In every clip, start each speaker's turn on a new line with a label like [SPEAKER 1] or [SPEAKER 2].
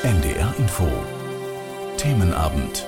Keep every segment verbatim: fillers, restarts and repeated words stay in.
[SPEAKER 1] N D R Info Themenabend.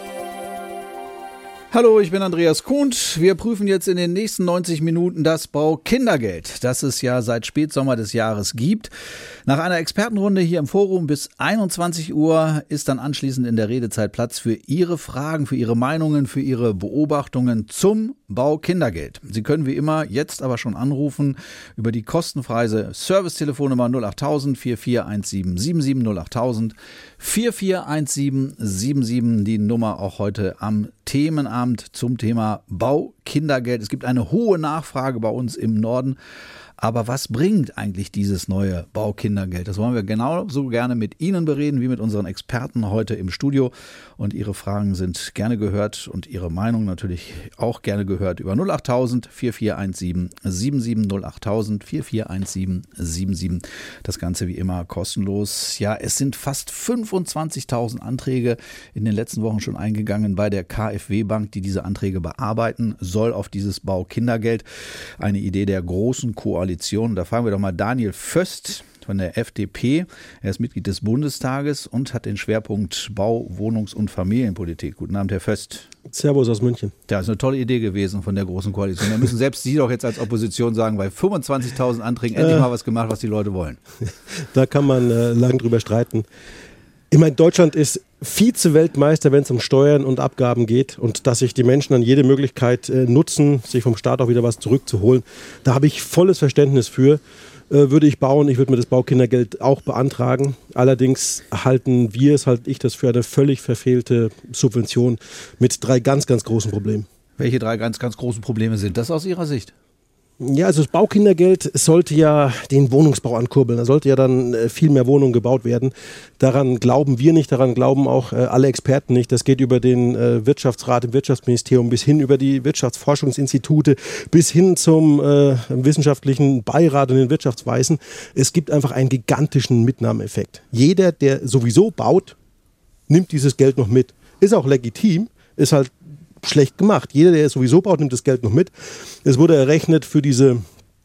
[SPEAKER 2] Hallo, ich bin Andreas Kuhnt. Wir prüfen jetzt in den nächsten neunzig Minuten das Baukindergeld, das es ja seit Spätsommer des Jahres gibt. Nach einer Expertenrunde hier im Forum bis einundzwanzig Uhr ist dann anschließend in der Redezeit Platz für Ihre Fragen, für Ihre Meinungen, für Ihre Beobachtungen zum Baukindergeld. Sie können wie immer jetzt aber schon anrufen über die kostenfreie Servicetelefonnummer null acht tausend vier vier eins sieben sieben sieben null acht tausend vier vier eins sieben sieben sieben, die Nummer auch heute am Themenabend zum Thema Baukindergeld. Es gibt eine hohe Nachfrage bei uns im Norden. Aber was bringt eigentlich dieses neue Baukindergeld? Das wollen wir genauso gerne mit Ihnen bereden, wie mit unseren Experten heute im Studio. Und Ihre Fragen sind gerne gehört und Ihre Meinung natürlich auch gerne gehört über null acht tausend vier vier eins sieben sieben sieben null acht tausend vier vier eins sieben sieben sieben. Das Ganze wie immer kostenlos. Ja, es sind fast fünfundzwanzigtausend Anträge in den letzten Wochen schon eingegangen bei der K f W Bank, die diese Anträge bearbeiten soll auf dieses Baukindergeld. Eine Idee der großen Koalition. Da fragen wir doch mal Daniel Vöst von der F D P. Er ist Mitglied des Bundestages und hat den Schwerpunkt Bau-, Wohnungs- und Familienpolitik. Guten Abend, Herr Vöst.
[SPEAKER 3] Servus aus München.
[SPEAKER 2] Ja, ist eine tolle Idee gewesen von der Großen Koalition. Da müssen selbst Sie doch jetzt als Opposition sagen, bei fünfundzwanzigtausend Anträgen endlich äh, mal was gemacht, was die Leute wollen.
[SPEAKER 3] Da kann man äh, lang drüber streiten. Ich meine, Deutschland ist Vize-Weltmeister, wenn es um Steuern und Abgaben geht, und dass sich die Menschen dann jede Möglichkeit äh, nutzen, sich vom Staat auch wieder was zurückzuholen. Da habe ich volles Verständnis für. Äh, würde ich bauen, ich würde mir das Baukindergeld auch beantragen. Allerdings halten wir es, halte ich das für eine völlig verfehlte Subvention mit drei ganz, ganz großen Problemen.
[SPEAKER 2] Welche drei ganz, ganz großen Probleme sind das aus Ihrer Sicht?
[SPEAKER 3] Ja, also das Baukindergeld sollte ja den Wohnungsbau ankurbeln. Da sollte ja dann viel mehr Wohnungen gebaut werden. Daran glauben wir nicht, daran glauben auch alle Experten nicht. Das geht über den Wirtschaftsrat im Wirtschaftsministerium bis hin über die Wirtschaftsforschungsinstitute bis hin zum äh, wissenschaftlichen Beirat und den Wirtschaftsweisen. Es gibt einfach einen gigantischen Mitnahmeeffekt. Jeder, der sowieso baut, nimmt dieses Geld noch mit. Ist auch legitim, ist halt schlecht gemacht. Jeder, der sowieso baut, nimmt das Geld noch mit. Es wurde errechnet für diese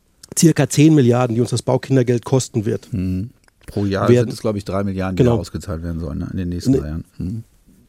[SPEAKER 3] circa zehn Milliarden, die uns das Baukindergeld kosten wird.
[SPEAKER 2] Mhm. Pro Jahr werden, sind es, glaube ich, drei Milliarden, die genau ausgezahlt werden sollen, ne, in den nächsten ne, drei Jahren. Mhm.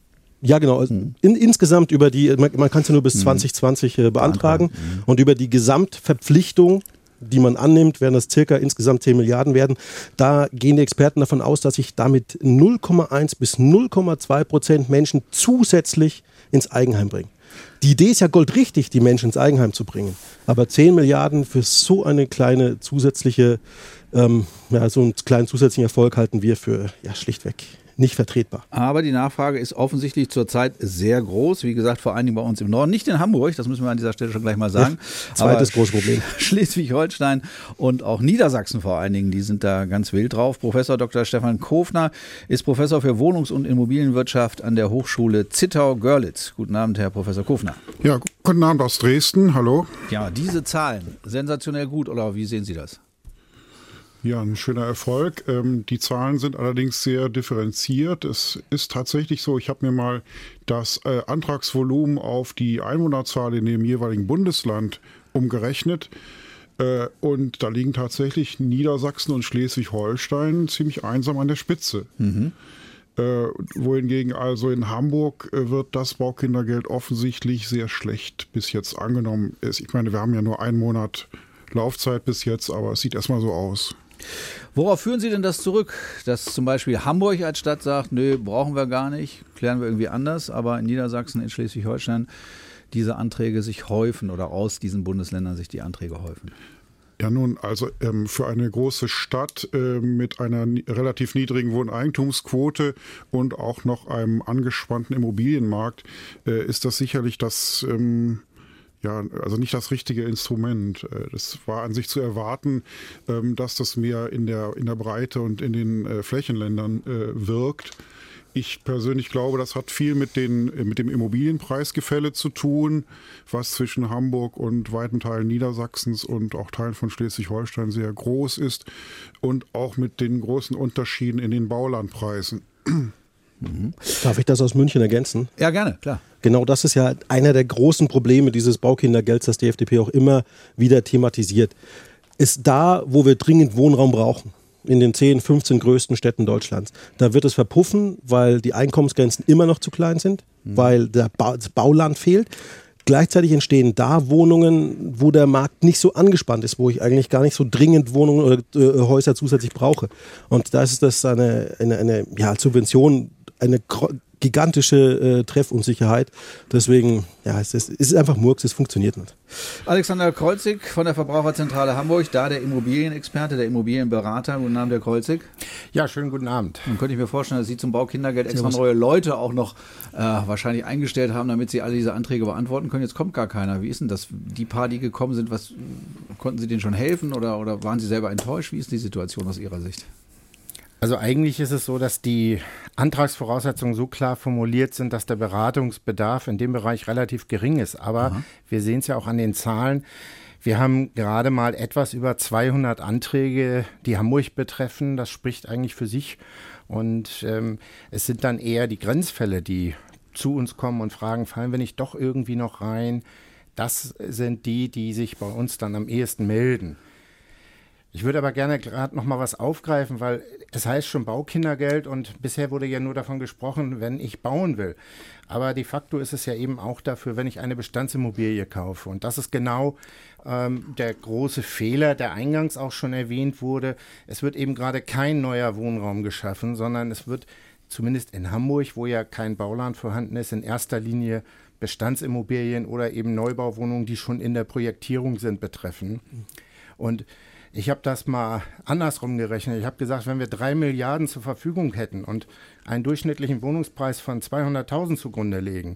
[SPEAKER 3] Ja, genau. Also mhm. in, insgesamt über die, man, man kann es ja nur bis mhm. zwanzig zwanzig äh, beantragen. Mhm. Und über die Gesamtverpflichtung, die man annimmt, werden das circa insgesamt zehn Milliarden werden. Da gehen die Experten davon aus, dass sich damit null Komma eins bis null Komma zwei Prozent Menschen zusätzlich ins Eigenheim bringen. Die Idee ist ja goldrichtig, die Menschen ins Eigenheim zu bringen. Aber zehn Milliarden für so eine kleine zusätzliche, ähm, ja, so einen kleinen zusätzlichen Erfolg halten wir für ja, schlichtweg nicht vertretbar.
[SPEAKER 2] Aber die Nachfrage ist offensichtlich zurzeit sehr groß. Wie gesagt, vor allen Dingen bei uns im Norden. Nicht in Hamburg, das müssen wir an dieser Stelle schon gleich mal sagen.
[SPEAKER 3] Ja, zweites großes Problem.
[SPEAKER 2] Schleswig-Holstein und auch Niedersachsen vor allen Dingen, die sind da ganz wild drauf. Professor Doktor Stefan Kofner ist Professor für Wohnungs- und Immobilienwirtschaft an der Hochschule Zittau-Görlitz. Guten Abend, Herr Professor Kofner.
[SPEAKER 4] Ja, guten Abend aus Dresden. Hallo.
[SPEAKER 2] Ja, diese Zahlen, sensationell gut, oder wie sehen Sie das?
[SPEAKER 4] Ja, ein schöner Erfolg. Ähm, die Zahlen sind allerdings sehr differenziert. Es ist tatsächlich so, ich habe mir mal das äh, Antragsvolumen auf die Einwohnerzahl in dem jeweiligen Bundesland umgerechnet. Äh, und da liegen tatsächlich Niedersachsen und Schleswig-Holstein ziemlich einsam an der Spitze. Mhm. Äh, wohingegen also in Hamburg äh, wird das Baukindergeld offensichtlich sehr schlecht bis jetzt angenommen. Ich meine, wir haben ja nur einen Monat Laufzeit bis jetzt, aber es sieht erstmal so aus.
[SPEAKER 2] Worauf führen Sie denn das zurück, dass zum Beispiel Hamburg als Stadt sagt, nö, brauchen wir gar nicht, klären wir irgendwie anders, aber in Niedersachsen, in Schleswig-Holstein diese Anträge sich häufen oder aus diesen Bundesländern sich die Anträge häufen?
[SPEAKER 4] Ja nun, also ähm, für eine große Stadt äh, mit einer ni- relativ niedrigen Wohneigentumsquote und auch noch einem angespannten Immobilienmarkt äh, ist das sicherlich das ähm, Ja, also nicht das richtige Instrument. Das war an sich zu erwarten, dass das mehr in der, in der Breite und in den Flächenländern wirkt. Ich persönlich glaube, das hat viel mit, den, mit dem Immobilienpreisgefälle zu tun, was zwischen Hamburg und weiten Teilen Niedersachsens und auch Teilen von Schleswig-Holstein sehr groß ist und auch mit den großen Unterschieden in den Baulandpreisen.
[SPEAKER 3] Mhm. Darf ich das aus München ergänzen?
[SPEAKER 2] Ja, gerne, klar.
[SPEAKER 3] Genau, das ist ja einer der großen Probleme dieses Baukindergelds, das die F D P auch immer wieder thematisiert. Ist da, wo wir dringend Wohnraum brauchen, in den zehn, fünfzehn größten Städten Deutschlands. Da wird es verpuffen, weil die Einkommensgrenzen immer noch zu klein sind, mhm. weil der ba- das Bauland fehlt. Gleichzeitig entstehen da Wohnungen, wo der Markt nicht so angespannt ist, wo ich eigentlich gar nicht so dringend Wohnungen oder äh, Häuser zusätzlich brauche. Und da ist das eine, eine, eine ja, Subvention, eine gigantische äh, Treffunsicherheit. Deswegen, ja, es ist, es ist einfach Murks, es funktioniert nicht.
[SPEAKER 2] Alexander Kreuzig von der Verbraucherzentrale Hamburg, da der Immobilienexperte, der Immobilienberater. Guten Abend, Herr Kreuzig.
[SPEAKER 5] Ja, schönen guten Abend.
[SPEAKER 2] Dann könnte ich mir vorstellen, dass Sie zum Baukindergeld extra neue Leute auch noch äh, wahrscheinlich eingestellt haben, damit Sie alle diese Anträge beantworten können. Jetzt kommt gar keiner. Wie ist denn das? Die paar, die gekommen sind, was konnten Sie denen schon helfen oder, oder waren Sie selber enttäuscht? Wie ist die Situation aus Ihrer Sicht?
[SPEAKER 5] Also eigentlich ist es so, dass die Antragsvoraussetzungen so klar formuliert sind, dass der Beratungsbedarf in dem Bereich relativ gering ist. Aber Aha. wir sehen es ja auch an den Zahlen. Wir haben gerade mal etwas über zweihundert Anträge, die Hamburg betreffen. Das spricht eigentlich für sich. Und ähm, es sind dann eher die Grenzfälle, die zu uns kommen und fragen, fallen wir nicht doch irgendwie noch rein? Das sind die, die sich bei uns dann am ehesten melden. Ich würde aber gerne gerade noch mal was aufgreifen, weil es heißt schon Baukindergeld und bisher wurde ja nur davon gesprochen, wenn ich bauen will. Aber de facto ist es ja eben auch dafür, wenn ich eine Bestandsimmobilie kaufe. Und das ist genau ähm, der große Fehler, der eingangs auch schon erwähnt wurde. Es wird eben gerade kein neuer Wohnraum geschaffen, sondern es wird zumindest in Hamburg, wo ja kein Bauland vorhanden ist, in erster Linie Bestandsimmobilien oder eben Neubauwohnungen, die schon in der Projektierung sind, betreffen. Und ich habe das mal andersrum gerechnet. Ich habe gesagt, wenn wir drei Milliarden zur Verfügung hätten und einen durchschnittlichen Wohnungspreis von zweihunderttausend zugrunde legen,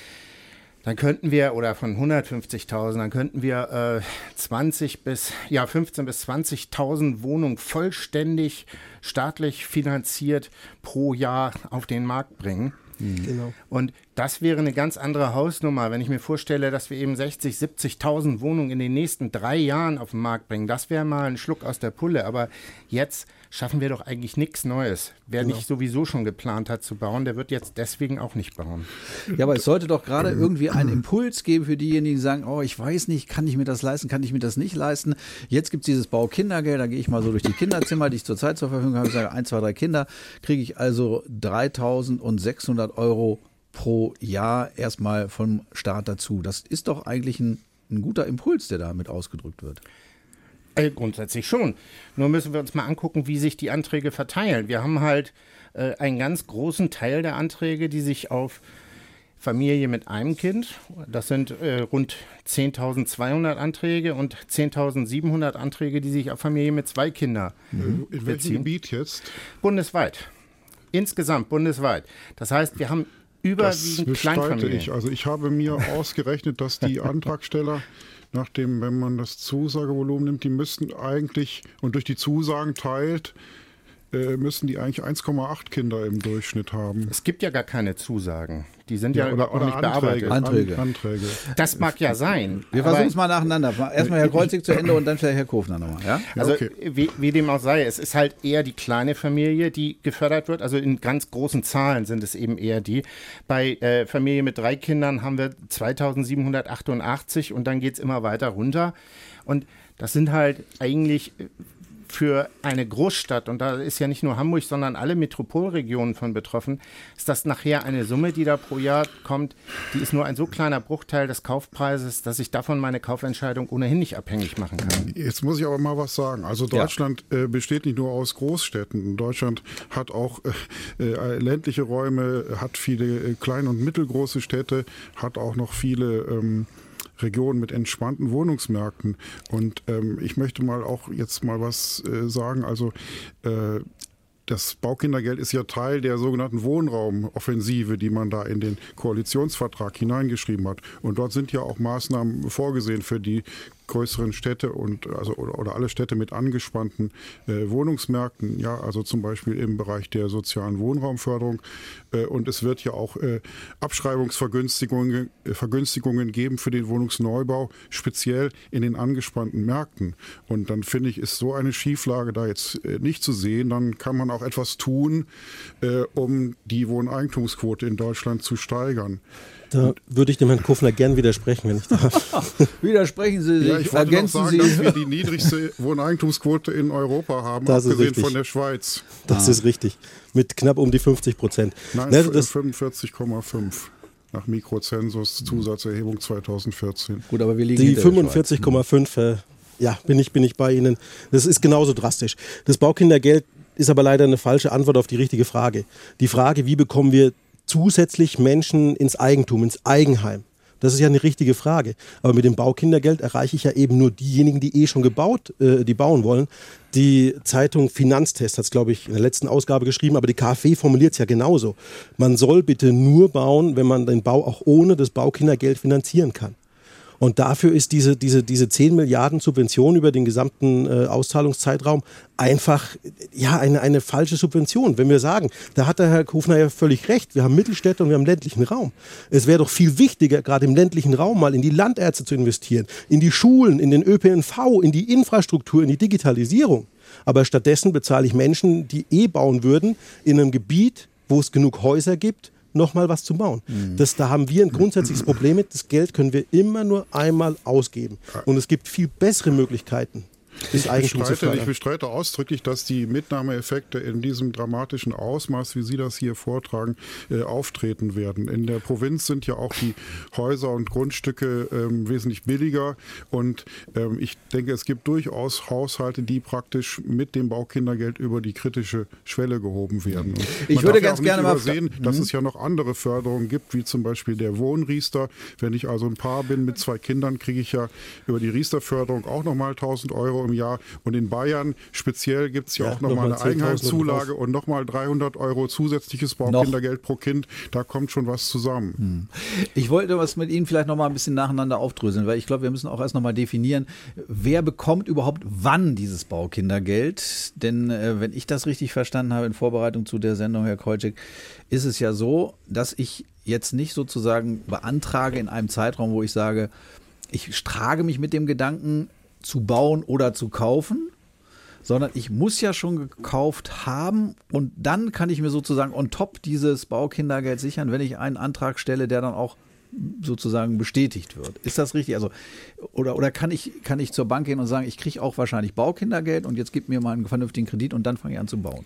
[SPEAKER 5] dann könnten wir, oder von hundertfünfzigtausend, dann könnten wir äh, zwanzig bis, ja, fünfzehntausend bis zwanzigtausend Wohnungen vollständig staatlich finanziert pro Jahr auf den Markt bringen. Genau. Und das wäre eine ganz andere Hausnummer, wenn ich mir vorstelle, dass wir eben sechzigtausend, siebzigtausend Wohnungen in den nächsten drei Jahren auf den Markt bringen. Das wäre mal ein Schluck aus der Pulle. Aber jetzt schaffen wir doch eigentlich nichts Neues. Wer genau. nicht sowieso schon geplant hat zu bauen, der wird jetzt deswegen auch nicht bauen.
[SPEAKER 2] Ja, aber es sollte doch gerade irgendwie einen Impuls geben für diejenigen, die sagen, oh, ich weiß nicht, kann ich mir das leisten, kann ich mir das nicht leisten. Jetzt gibt es dieses Baukindergeld, da gehe ich mal so durch die Kinderzimmer, die ich zurzeit zur Verfügung habe. Ich sage, ein, zwei, drei Kinder, kriege ich also dreitausendsechshundert Euro pro Jahr erstmal vom Staat dazu. Das ist doch eigentlich ein, ein guter Impuls, der damit ausgedrückt wird.
[SPEAKER 5] Äh, grundsätzlich schon. Nur müssen wir uns mal angucken, wie sich die Anträge verteilen. Wir haben halt äh, einen ganz großen Teil der Anträge, die sich auf Familie mit einem Kind, das sind äh, rund zehntausendzweihundert Anträge und zehntausendsiebenhundert Anträge, die sich auf Familie mit zwei Kindern
[SPEAKER 4] mhm. In welchem Gebiet jetzt?
[SPEAKER 5] Bundesweit. Insgesamt bundesweit. Das heißt, wir haben überwiegend Kleinfamilien.
[SPEAKER 4] Ich. Also ich habe mir ausgerechnet, dass die Antragsteller, nachdem, wenn man das Zusagevolumen nimmt, die müssten eigentlich, und durch die Zusagen teilt, äh, müssen die eigentlich eins Komma acht Kinder im Durchschnitt haben.
[SPEAKER 5] Es gibt ja gar keine Zusagen. Die sind ja, ja
[SPEAKER 4] oder, oder
[SPEAKER 5] nicht
[SPEAKER 4] Anträge,
[SPEAKER 5] bearbeitet.
[SPEAKER 2] Anträge.
[SPEAKER 4] An, Anträge.
[SPEAKER 5] Das mag ja sein.
[SPEAKER 2] Wir versuchen es mal nacheinander. Erstmal Herr Kreuzig zu Ende und dann vielleicht Herr Kofner nochmal. Ja?
[SPEAKER 5] Also
[SPEAKER 4] okay.
[SPEAKER 5] wie, wie dem auch sei, es ist halt eher die kleine Familie, die gefördert wird. Also in ganz großen Zahlen sind es eben eher die. Bei äh, Familie mit drei Kindern haben wir zweitausendsiebenhundertachtundachtzig und dann geht es immer weiter runter. Und das sind halt eigentlich für eine Großstadt, und da ist ja nicht nur Hamburg, sondern alle Metropolregionen von betroffen, ist das nachher eine Summe, die da pro Jahr kommt, die ist nur ein so kleiner Bruchteil des Kaufpreises, dass ich davon meine Kaufentscheidung ohnehin nicht abhängig machen kann.
[SPEAKER 4] Jetzt muss ich aber mal was sagen. Also Deutschland ja. äh, besteht nicht nur aus Großstädten. Deutschland hat auch äh, äh, ländliche Räume, hat viele äh, kleine und mittelgroße Städte, hat auch noch viele ähm, Regionen mit entspannten Wohnungsmärkten. Und ähm, ich möchte mal auch jetzt mal was äh, sagen. Also äh, das Baukindergeld ist ja Teil der sogenannten Wohnraumoffensive, die man da in den Koalitionsvertrag hineingeschrieben hat. Und dort sind ja auch Maßnahmen vorgesehen für die größeren Städte und also oder, oder alle Städte mit angespannten äh, Wohnungsmärkten, ja, also zum Beispiel im Bereich der sozialen Wohnraumförderung. Äh, und es wird ja auch äh, Abschreibungsvergünstigungen äh, Vergünstigungen geben für den Wohnungsneubau, speziell in den angespannten Märkten. Und dann finde ich, ist so eine Schieflage da jetzt äh, nicht zu sehen. Dann kann man auch etwas tun, äh, um die Wohneigentumsquote in Deutschland zu steigern.
[SPEAKER 3] Da würde ich dem Herrn Kofner gern widersprechen, wenn ich darf.
[SPEAKER 2] Widersprechen Sie sich,
[SPEAKER 4] ja, ich wollte
[SPEAKER 2] ergänzen
[SPEAKER 4] noch sagen,
[SPEAKER 2] Sie.
[SPEAKER 4] dass wir die niedrigste Wohneigentumsquote in Europa haben,
[SPEAKER 3] Das ist
[SPEAKER 4] abgesehen
[SPEAKER 3] richtig.
[SPEAKER 4] von der Schweiz.
[SPEAKER 3] Das
[SPEAKER 2] Ah.
[SPEAKER 3] ist richtig. Mit knapp um die fünfzig Prozent.
[SPEAKER 4] Nein,
[SPEAKER 3] Ne, das,
[SPEAKER 4] fünfundvierzig Komma fünf nach Mikrozensus Zusatzerhebung zweitausendvierzehn.
[SPEAKER 2] Gut, aber wir liegen
[SPEAKER 3] die
[SPEAKER 2] hinter der
[SPEAKER 3] fünfundvierzig Komma fünf, äh, ja, bin ich, bin ich bei Ihnen. Das ist genauso drastisch. Das Baukindergeld ist aber leider eine falsche Antwort auf die richtige Frage. Die Frage, wie bekommen wir zusätzlich Menschen ins Eigentum, ins Eigenheim? Das ist ja eine richtige Frage. Aber mit dem Baukindergeld erreiche ich ja eben nur diejenigen, die eh schon gebaut, äh, die bauen wollen. Die Zeitung Finanztest hat es, glaube ich, in der letzten Ausgabe geschrieben, aber die KfW formuliert es ja genauso. Man soll bitte nur bauen, wenn man den Bau auch ohne das Baukindergeld finanzieren kann. Und dafür ist diese, diese, diese zehn Milliarden Subvention über den gesamten äh, Auszahlungszeitraum einfach ja, eine, eine falsche Subvention. Wenn wir sagen, da hat der Herr Kufner ja völlig recht, wir haben Mittelstädte und wir haben ländlichen Raum. Es wäre doch viel wichtiger, gerade im ländlichen Raum mal in die Landärzte zu investieren, in die Schulen, in den Ö P N V, in die Infrastruktur, in die Digitalisierung. Aber stattdessen bezahle ich Menschen, die eh bauen würden, in einem Gebiet, wo es genug Häuser gibt, nochmal was zu bauen. Mhm. Das, da haben wir ein grundsätzliches Problem mit. Das Geld können wir immer nur einmal ausgeben. Und es gibt viel bessere Möglichkeiten, das Eigentum zu fördern.
[SPEAKER 4] Ich bestreite ausdrücklich, dass die Mitnahmeeffekte in diesem dramatischen Ausmaß, wie Sie das hier vortragen, äh, auftreten werden. In der Provinz sind ja auch die Häuser und Grundstücke ähm, wesentlich billiger und ähm, ich denke, es gibt durchaus Haushalte, die praktisch mit dem Baukindergeld über die kritische Schwelle gehoben werden. Und
[SPEAKER 2] Ich
[SPEAKER 4] man
[SPEAKER 2] würde
[SPEAKER 4] darf ja
[SPEAKER 2] ganz
[SPEAKER 4] auch
[SPEAKER 2] gerne
[SPEAKER 4] nicht
[SPEAKER 2] mal
[SPEAKER 4] übersehen, dass es ja noch andere Förderungen gibt, wie zum Beispiel der Wohnriester. Wenn ich also ein Paar bin mit zwei Kindern, kriege ich ja über die Riester-Förderung auch nochmal tausend Euro im Jahr. Und in Bayern speziell gibt es ja, ja auch nochmal noch eine Eigenheimszulage und nochmal dreihundert Euro zusätzliches Baukindergeld noch pro Kind. Da kommt schon was zusammen.
[SPEAKER 2] Hm. Ich wollte was mit Ihnen vielleicht nochmal ein bisschen nacheinander aufdröseln, weil ich glaube, wir müssen auch erst nochmal definieren, wer bekommt überhaupt wann dieses Baukindergeld. Denn äh, wenn ich das richtig verstanden habe in Vorbereitung zu der Sendung, Herr Kolczyk, ist es ja so, dass ich jetzt nicht sozusagen beantrage in einem Zeitraum, wo ich sage, ich trage mich mit dem Gedanken, zu bauen oder zu kaufen, sondern ich muss ja schon gekauft haben und dann kann ich mir sozusagen on top dieses Baukindergeld sichern, wenn ich einen Antrag stelle, der dann auch sozusagen bestätigt wird. Ist das richtig? Also oder, oder kann ich, kann ich zur Bank gehen und sagen, ich kriege auch wahrscheinlich Baukindergeld und jetzt gib mir mal einen vernünftigen Kredit und dann fange ich an zu bauen?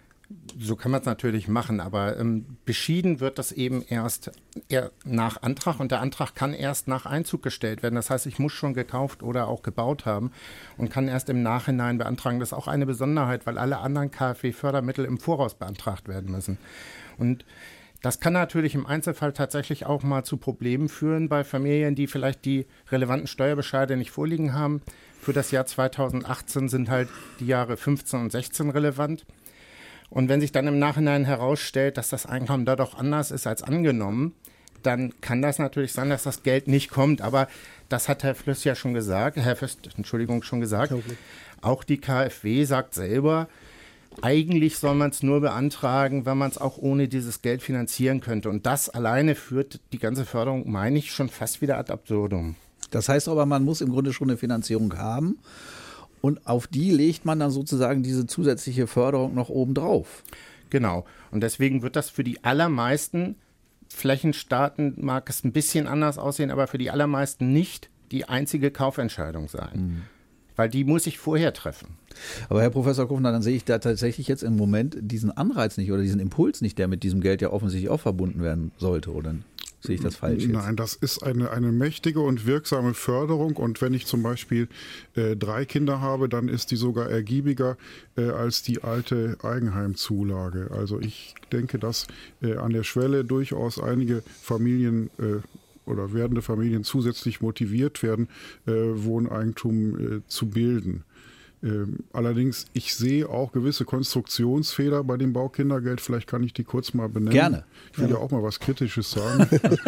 [SPEAKER 5] So kann man es natürlich machen, aber ähm, beschieden wird das eben erst eher nach Antrag und der Antrag kann erst nach Einzug gestellt werden. Das heißt, ich muss schon gekauft oder auch gebaut haben und kann erst im Nachhinein beantragen. Das ist auch eine Besonderheit, weil alle anderen KfW-Fördermittel im Voraus beantragt werden müssen. Und das kann natürlich im Einzelfall tatsächlich auch mal zu Problemen führen bei Familien, die vielleicht die relevanten Steuerbescheide nicht vorliegen haben. Für das Jahr zweitausendachtzehn sind halt die Jahre fünfzehn und sechzehn relevant. Und wenn sich dann im Nachhinein herausstellt, dass das Einkommen da doch anders ist als angenommen, dann kann das natürlich sein, dass das Geld nicht kommt. Aber das hat Herr Flöß ja schon gesagt, Herr Fürst, Entschuldigung, schon gesagt. Okay. Auch die KfW sagt selber, eigentlich soll man es nur beantragen, wenn man es auch ohne dieses Geld finanzieren könnte. Und das alleine führt die ganze Förderung, meine ich, schon fast wieder ad absurdum.
[SPEAKER 2] Das heißt aber, man muss im Grunde schon eine Finanzierung haben. Und auf die legt man dann sozusagen diese zusätzliche Förderung noch oben drauf.
[SPEAKER 5] Genau. Und deswegen wird das für die allermeisten Flächenstaaten, mag es ein bisschen anders aussehen, aber für die allermeisten nicht die einzige Kaufentscheidung sein. Mhm. Weil die muss ich vorher treffen.
[SPEAKER 2] Aber Herr Professor Kufner, dann sehe ich da tatsächlich jetzt im Moment diesen Anreiz nicht oder diesen Impuls nicht, der mit diesem Geld ja offensichtlich auch verbunden werden sollte, oder? Sehe ich das falsch jetzt?
[SPEAKER 4] Nein, das ist eine, eine mächtige und wirksame Förderung und wenn ich zum Beispiel äh, drei Kinder habe, dann ist die sogar ergiebiger äh, als die alte Eigenheimzulage. Also ich denke, dass äh, an der Schwelle durchaus einige Familien äh, oder werdende Familien zusätzlich motiviert werden, äh, Wohneigentum äh, zu bilden. Ähm, allerdings, ich sehe auch gewisse Konstruktionsfehler bei dem Baukindergeld. Vielleicht kann ich die kurz mal benennen.
[SPEAKER 2] Gerne.
[SPEAKER 4] Ich will
[SPEAKER 2] Gerne.
[SPEAKER 4] ja auch mal was Kritisches sagen.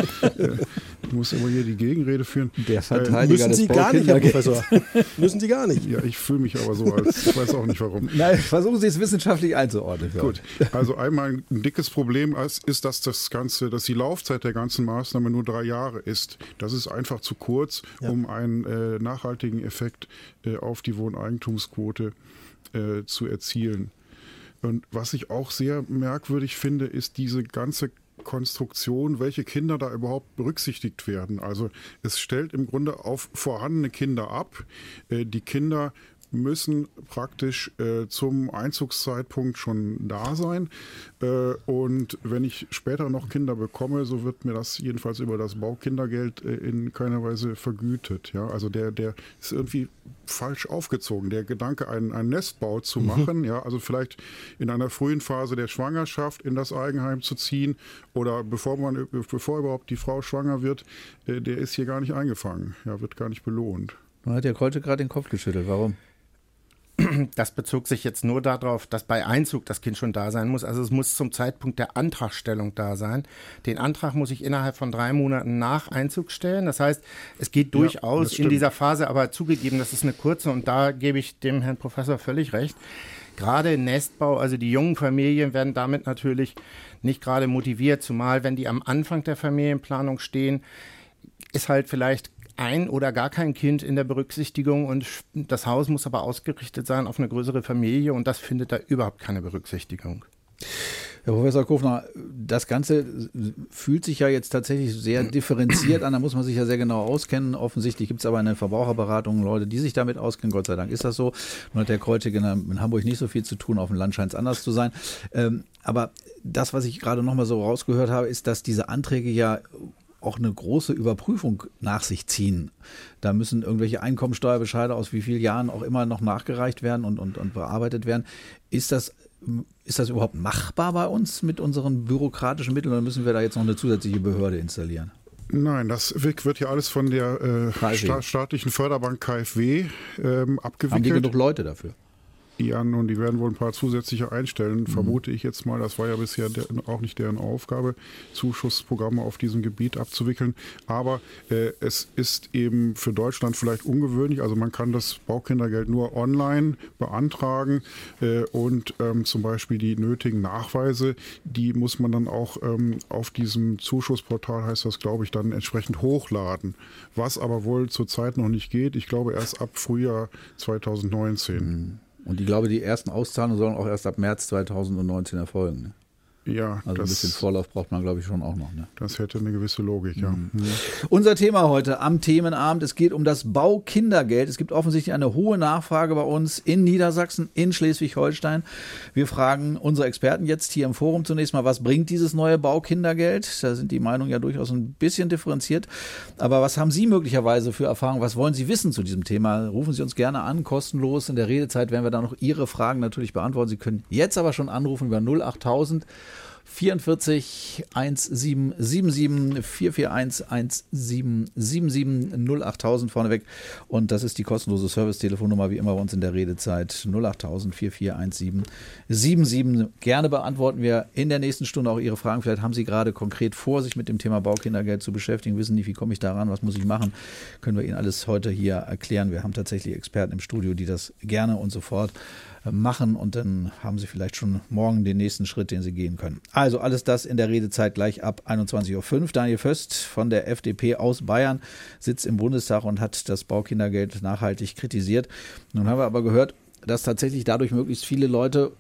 [SPEAKER 4] Ich muss immer hier die Gegenrede führen.
[SPEAKER 2] Der Verteidiger
[SPEAKER 3] äh, müssen Sie
[SPEAKER 2] des
[SPEAKER 3] gar nicht, Herr Professor. Müssen Sie gar nicht.
[SPEAKER 4] Ja, ich fühle mich aber so, als ich weiß auch nicht warum.
[SPEAKER 2] Nein, versuchen Sie es wissenschaftlich einzuordnen.
[SPEAKER 4] Gut, also einmal ein dickes Problem ist, ist, dass das Ganze, dass die Laufzeit der ganzen Maßnahme nur drei Jahre ist. Das ist einfach zu kurz, ja. um einen äh, nachhaltigen Effekt äh, auf die Wohneigentumsquote äh, zu erzielen. Und was ich auch sehr merkwürdig finde, ist diese ganze Konstruktion, welche Kinder da überhaupt berücksichtigt werden. Also es stellt im Grunde auf vorhandene Kinder ab. Äh, die Kinder müssen praktisch äh, zum Einzugszeitpunkt schon da sein. Äh, und wenn ich später noch Kinder bekomme, so wird mir das jedenfalls über das Baukindergeld äh, in keiner Weise vergütet. Ja? Also der, der ist irgendwie falsch aufgezogen. Der Gedanke, einen, einen Nestbau zu machen, mhm. ja, also vielleicht in einer frühen Phase der Schwangerschaft in das Eigenheim zu ziehen oder bevor man, bevor überhaupt die Frau schwanger wird, äh, der ist hier gar nicht eingefangen. Ja, wird gar nicht belohnt.
[SPEAKER 2] Nun hat der Kolte gerade den Kopf geschüttelt. Warum?
[SPEAKER 5] Das bezog sich jetzt nur darauf, dass bei Einzug das Kind schon da sein muss. Also es muss zum Zeitpunkt der Antragstellung da sein. Den Antrag muss ich innerhalb von drei Monaten nach Einzug stellen. Das heißt, es geht durchaus ja, in dieser Phase, aber zugegeben, das ist eine kurze und da gebe ich dem Herrn Professor völlig recht. Gerade Nestbau, also die jungen Familien werden damit natürlich nicht gerade motiviert, zumal wenn die am Anfang der Familienplanung stehen, ist halt vielleicht ein oder gar kein Kind in der Berücksichtigung und das Haus muss aber ausgerichtet sein auf eine größere Familie und das findet da überhaupt keine Berücksichtigung.
[SPEAKER 2] Herr Professor Kofner, das Ganze fühlt sich ja jetzt tatsächlich sehr differenziert an, da muss man sich ja sehr genau auskennen. Offensichtlich gibt es aber eine Verbraucherberatung Leute, die sich damit auskennen, Gott sei Dank ist das so. Nun hat der Kreutzig in Hamburg nicht so viel zu tun, auf dem Land scheint es anders zu sein. Aber das, was ich gerade nochmal so rausgehört habe, ist, dass diese Anträge ja auch eine große Überprüfung nach sich ziehen. Da müssen irgendwelche Einkommensteuerbescheide aus wie vielen Jahren auch immer noch nachgereicht werden und, und, und bearbeitet werden. Ist das, ist das überhaupt machbar bei uns mit unseren bürokratischen Mitteln oder müssen wir da jetzt noch eine zusätzliche Behörde installieren?
[SPEAKER 4] Nein, das wird ja alles von der äh, sta- staatlichen Förderbank K f W ähm, abgewickelt.
[SPEAKER 2] Haben die genug Leute dafür?
[SPEAKER 4] Ja, und die werden wohl ein paar zusätzliche einstellen, mhm. vermute ich jetzt mal. Das war ja bisher der, auch nicht deren Aufgabe, Zuschussprogramme auf diesem Gebiet abzuwickeln. Aber äh, es ist eben für Deutschland vielleicht ungewöhnlich. Also man kann das Baukindergeld nur online beantragen äh, und ähm, zum Beispiel die nötigen Nachweise, die muss man dann auch ähm, auf diesem Zuschussportal, heißt das, glaube ich, dann entsprechend hochladen. Was aber wohl zurzeit noch nicht geht. Ich glaube erst ab Frühjahr zwanzig neunzehn.
[SPEAKER 2] Mhm. Und ich glaube, die ersten Auszahlungen sollen auch erst ab März zwanzig neunzehn erfolgen. Ne?
[SPEAKER 4] Ja,
[SPEAKER 2] also ein bisschen Vorlauf braucht man, glaube ich, schon auch noch. Ne?
[SPEAKER 4] Das hätte eine gewisse Logik, ja. Mhm.
[SPEAKER 2] Mhm. Unser Thema heute am Themenabend, es geht um das Baukindergeld. Es gibt offensichtlich eine hohe Nachfrage bei uns in Niedersachsen, in Schleswig-Holstein. Wir fragen unsere Experten jetzt hier im Forum zunächst mal, was bringt dieses neue Baukindergeld? Da sind die Meinungen ja durchaus ein bisschen differenziert. Aber was haben Sie möglicherweise für Erfahrungen? Was wollen Sie wissen zu diesem Thema? Rufen Sie uns gerne an, kostenlos. In der Redezeit werden wir dann noch Ihre Fragen natürlich beantworten. Sie können jetzt aber schon anrufen über null achttausend vierundvierzig eins sieben sieben sieben vier vier eins eins sieben sieben sieben null achttausend vorneweg und das ist die kostenlose Service-Telefonnummer wie immer bei uns in der Redezeit null achttausend vier vier eins sieben sieben sieben. Gerne beantworten wir in der nächsten Stunde auch Ihre Fragen. Vielleicht haben Sie gerade konkret vor, sich mit dem Thema Baukindergeld zu beschäftigen, wissen nicht, wie komme ich daran, was muss ich machen, können wir Ihnen alles heute hier erklären. Wir haben tatsächlich Experten im Studio, die das gerne und sofort machen und dann haben Sie vielleicht schon morgen den nächsten Schritt, den Sie gehen können. Also alles das in der Redezeit gleich ab einundzwanzig Uhr fünf. Daniel Vöst von der F D P aus Bayern sitzt im Bundestag und hat das Baukindergeld nachhaltig kritisiert. Nun haben wir aber gehört, dass tatsächlich dadurch möglichst viele Leute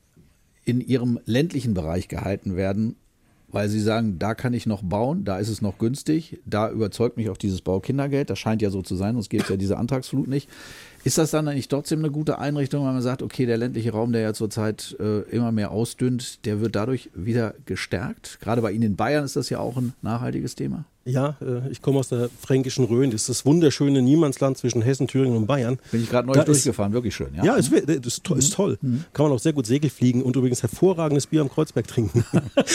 [SPEAKER 2] in ihrem ländlichen Bereich gehalten werden, weil sie sagen, da kann ich noch bauen, da ist es noch günstig, da überzeugt mich auch dieses Baukindergeld, das scheint ja so zu sein, sonst gäbe es ja diese Antragsflut nicht. Ist das dann eigentlich trotzdem eine gute Einrichtung, wenn man sagt, okay, der ländliche Raum, der ja zurzeit äh, immer mehr ausdünnt, der wird dadurch wieder gestärkt? Gerade bei Ihnen in Bayern ist das ja auch ein nachhaltiges Thema.
[SPEAKER 3] Ja, äh, ich komme aus der fränkischen Rhön. Das ist das wunderschöne Niemandsland zwischen Hessen, Thüringen und Bayern.
[SPEAKER 2] Bin ich gerade neu da durchgefahren, ist, wirklich schön. Ja,
[SPEAKER 3] ja es ist, ist, to- ist toll. Mhm. Kann man auch sehr gut Segel fliegen und übrigens hervorragendes Bier am Kreuzberg trinken.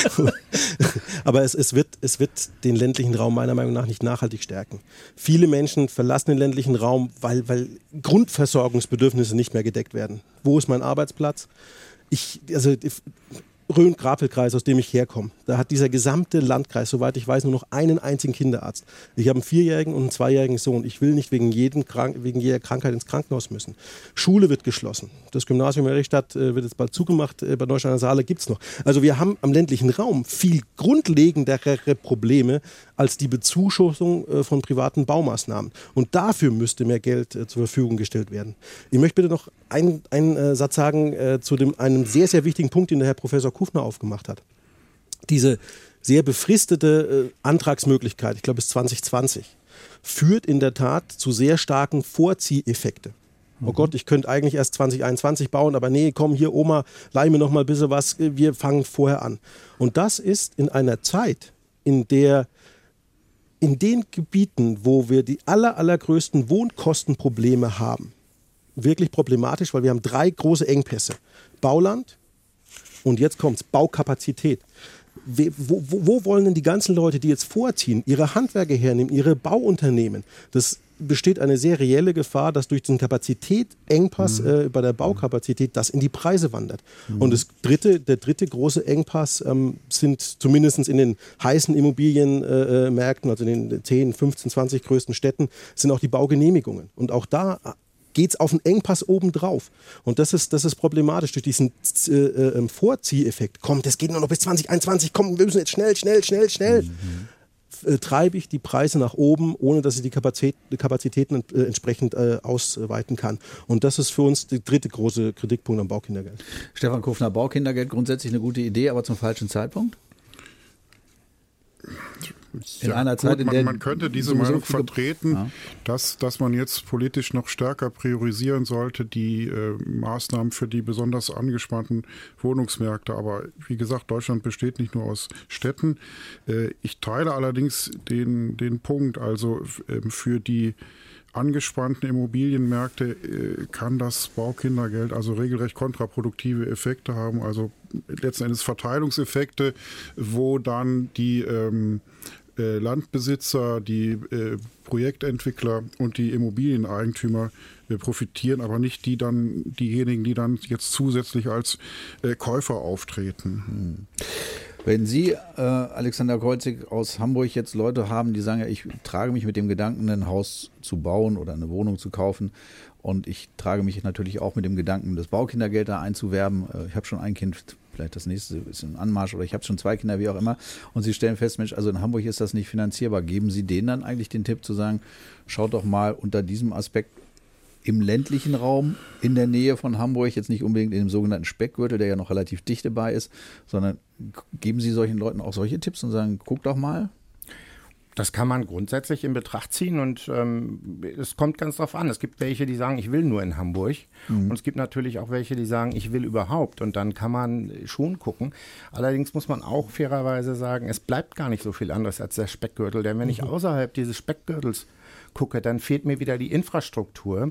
[SPEAKER 3] Aber es, es, wird, es wird den ländlichen Raum meiner Meinung nach nicht nachhaltig stärken. Viele Menschen verlassen den ländlichen Raum, weil, weil Grundversorgungsbedürfnisse nicht mehr gedeckt werden. Wo ist mein Arbeitsplatz? Ich, also Rhön-Grapel-Kreis, aus dem ich herkomme, da hat dieser gesamte Landkreis, soweit ich weiß, nur noch einen einzigen Kinderarzt. Ich habe einen vierjährigen und einen zweijährigen Sohn. Ich will nicht wegen, jedem Krank- wegen jeder Krankheit ins Krankenhaus müssen. Schule wird geschlossen. Das Gymnasium in Errichstadt äh, wird jetzt bald zugemacht. Äh, bei Neusteiner Saale gibt es noch. Also wir haben am ländlichen Raum viel grundlegendere Probleme als die Bezuschussung äh, von privaten Baumaßnahmen. Und dafür müsste mehr Geld äh, zur Verfügung gestellt werden. Ich möchte bitte noch einen, einen äh, Satz sagen äh, zu dem, einem sehr, sehr wichtigen Punkt, den der Herr Professor Kufner aufgemacht hat. Diese sehr befristete äh, Antragsmöglichkeit, ich glaube bis zwanzig zwanzig, führt in der Tat zu sehr starken Vorzieheffekten. Oh Gott, ich könnte eigentlich erst zwanzig einundzwanzig bauen, aber nee, komm hier Oma, leih mir noch mal ein bisschen was, wir fangen vorher an. Und das ist in einer Zeit, in der in den Gebieten, wo wir die aller, allergrößten Wohnkostenprobleme haben, wirklich problematisch, weil wir haben drei große Engpässe. Bauland und jetzt kommt's, Baukapazität. Wo, wo, wo wollen denn die ganzen Leute, die jetzt vorziehen, ihre Handwerker hernehmen, ihre Bauunternehmen? Das besteht eine sehr reelle Gefahr, dass durch den Kapazitätsengpass mhm. äh, bei der Baukapazität das in die Preise wandert. Mhm. Und das dritte, der dritte große Engpass ähm, sind zumindest in den heißen Immobilienmärkten, äh, also in den zehn, fünfzehn, zwanzig größten Städten, sind auch die Baugenehmigungen. Und auch da geht es auf einen Engpass obendrauf. Und das ist, das ist problematisch. Durch diesen äh, äh, Vorzieheffekt, komm, das geht nur noch bis zwanzig einundzwanzig, komm, wir müssen jetzt schnell, schnell, schnell, schnell. Mhm. Äh, treibe ich die Preise nach oben, ohne dass ich die Kapazität, Kapazitäten äh, entsprechend äh, ausweiten kann. Und das ist für uns der dritte große Kritikpunkt am Baukindergeld.
[SPEAKER 2] Stefan Kufner, Baukindergeld grundsätzlich eine gute Idee, aber zum falschen Zeitpunkt? In
[SPEAKER 4] ja,
[SPEAKER 2] einer
[SPEAKER 4] gut,
[SPEAKER 2] Zeit, in
[SPEAKER 4] man,
[SPEAKER 2] der
[SPEAKER 4] man könnte diese
[SPEAKER 2] sowieso
[SPEAKER 4] Meinung
[SPEAKER 2] viele-
[SPEAKER 4] vertreten,
[SPEAKER 2] Ja.
[SPEAKER 4] dass, dass man jetzt politisch noch stärker priorisieren sollte, die äh, Maßnahmen für die besonders angespannten Wohnungsmärkte. Aber wie gesagt, Deutschland besteht nicht nur aus Städten. Äh, ich teile allerdings den, den Punkt, also äh, für die angespannten Immobilienmärkte äh, kann das Baukindergeld also regelrecht kontraproduktive Effekte haben, also letzten Endes Verteilungseffekte, wo dann die ähm, äh, Landbesitzer, die äh, Projektentwickler und die Immobilieneigentümer äh, profitieren, aber nicht die dann diejenigen, die dann jetzt zusätzlich als äh, Käufer auftreten.
[SPEAKER 2] Hm. Wenn Sie, äh, Alexander Kreuzig aus Hamburg, jetzt Leute haben, die sagen, ja, ich trage mich mit dem Gedanken, ein Haus zu bauen oder eine Wohnung zu kaufen, und ich trage mich natürlich auch mit dem Gedanken, das Baukindergeld da einzuwerben. Äh, ich habe schon ein Kind, vielleicht das nächste ist ein Anmarsch, oder ich habe schon zwei Kinder, wie auch immer, und Sie stellen fest, Mensch, also in Hamburg ist das nicht finanzierbar. Geben Sie denen dann eigentlich den Tipp zu sagen, schaut doch mal unter diesem Aspekt im ländlichen Raum in der Nähe von Hamburg, jetzt nicht unbedingt in dem sogenannten Speckgürtel, der ja noch relativ dicht dabei ist, sondern geben Sie solchen Leuten auch solche Tipps und sagen, guck doch mal?
[SPEAKER 5] Das kann man grundsätzlich in Betracht ziehen, und ähm, es kommt ganz drauf an. Es gibt welche, die sagen, ich will nur in Hamburg, mhm. und es gibt natürlich auch welche, die sagen, ich will überhaupt, und dann kann man schon gucken. Allerdings muss man auch fairerweise sagen, es bleibt gar nicht so viel anderes als der Speckgürtel, denn wenn ich außerhalb dieses Speckgürtels gucke, dann fehlt mir wieder die Infrastruktur.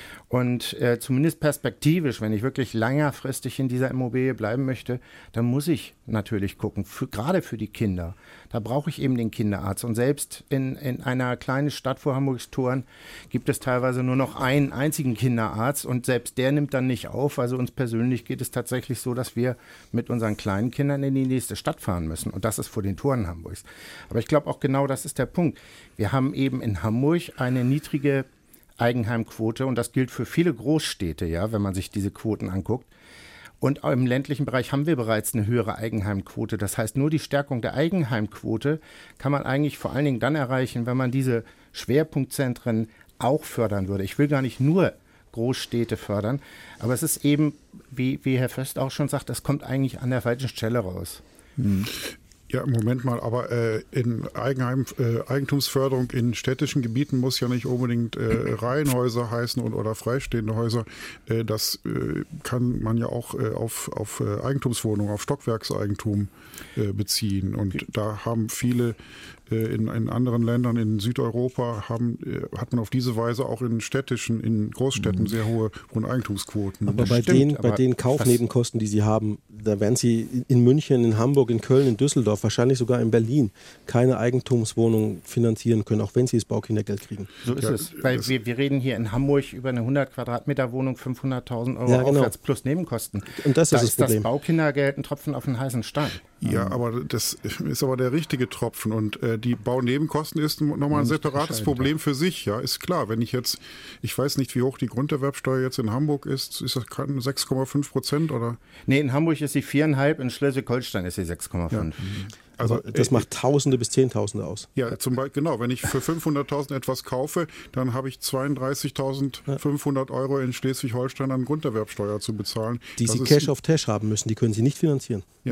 [SPEAKER 5] Und äh, zumindest perspektivisch, wenn ich wirklich längerfristig in dieser Immobilie bleiben möchte, dann muss ich natürlich gucken, für, gerade für die Kinder. Da brauche ich eben den Kinderarzt. Und selbst in, in einer kleinen Stadt vor Hamburgs Toren gibt es teilweise nur noch einen einzigen Kinderarzt, und selbst der nimmt dann nicht auf. Also uns persönlich geht es tatsächlich so, dass wir mit unseren kleinen Kindern in die nächste Stadt fahren müssen. Und das ist vor den Toren Hamburgs. Aber ich glaube auch genau, das ist der Punkt. Wir haben eben in Hamburg eine niedrige Eigenheimquote, und das gilt für viele Großstädte, ja, wenn man sich diese Quoten anguckt. Und auch im ländlichen Bereich haben wir bereits eine höhere Eigenheimquote. Das heißt, nur die Stärkung der Eigenheimquote kann man eigentlich vor allen Dingen dann erreichen, wenn man diese Schwerpunktzentren auch fördern würde. Ich will gar nicht nur Großstädte fördern, aber es ist eben, wie, wie Herr Föst auch schon sagt, das kommt eigentlich an der falschen Stelle raus.
[SPEAKER 2] Hm.
[SPEAKER 4] Ja, Moment mal, aber äh, in Eigenheim, äh, Eigentumsförderung in städtischen Gebieten muss ja nicht unbedingt äh, Reihenhäuser heißen und, oder freistehende Häuser. Äh, das äh, kann man ja auch äh, auf, auf äh, Eigentumswohnungen, auf Stockwerkseigentum äh, beziehen. Und da haben viele äh, in, in anderen Ländern in Südeuropa, haben, äh, hat man auf diese Weise auch in städtischen, in Großstädten sehr hohe Wohneigentumsquoten.
[SPEAKER 3] Aber bei
[SPEAKER 5] stimmt,
[SPEAKER 3] den, bei
[SPEAKER 5] aber
[SPEAKER 3] den Kaufnebenkosten, die Sie haben, da werden Sie in München, in Hamburg, in Köln, in Düsseldorf, wahrscheinlich sogar in Berlin keine Eigentumswohnung finanzieren können, auch wenn Sie das Baukindergeld kriegen.
[SPEAKER 5] So ist
[SPEAKER 4] Ja,
[SPEAKER 5] es. Weil wir, wir reden hier in Hamburg über eine hundert Quadratmeter Wohnung, fünfhunderttausend Euro
[SPEAKER 3] Ja, genau.
[SPEAKER 5] aufwärts plus Nebenkosten.
[SPEAKER 3] Und das
[SPEAKER 5] da
[SPEAKER 3] ist das
[SPEAKER 5] ist das
[SPEAKER 3] Problem.
[SPEAKER 5] Baukindergeld ein Tropfen auf den heißen Stein.
[SPEAKER 4] Ja, aber das ist aber der richtige Tropfen, und äh, die Baunebenkosten ist nochmal ein separates Problem für sich. Ja, ist klar. Wenn ich jetzt, ich weiß nicht, wie hoch die Grunderwerbsteuer jetzt in Hamburg ist, ist das sechs Komma fünf Prozent oder?
[SPEAKER 5] Nee, in Hamburg ist sie viereinhalb, in Schleswig-Holstein ist sie sechs Komma fünf.
[SPEAKER 4] Ja.
[SPEAKER 3] Also
[SPEAKER 4] Also
[SPEAKER 3] das
[SPEAKER 4] äh,
[SPEAKER 3] macht Tausende bis Zehntausende aus.
[SPEAKER 4] Ja, zum Beispiel, genau, wenn ich für fünfhunderttausend etwas kaufe, dann habe ich zweiunddreißigtausendfünfhundert Euro in Schleswig-Holstein an Grunderwerbsteuer zu bezahlen.
[SPEAKER 3] Die
[SPEAKER 4] Das
[SPEAKER 3] Sie
[SPEAKER 4] ist-
[SPEAKER 3] Cash auf Cash haben müssen, die können Sie nicht finanzieren.
[SPEAKER 4] Ja,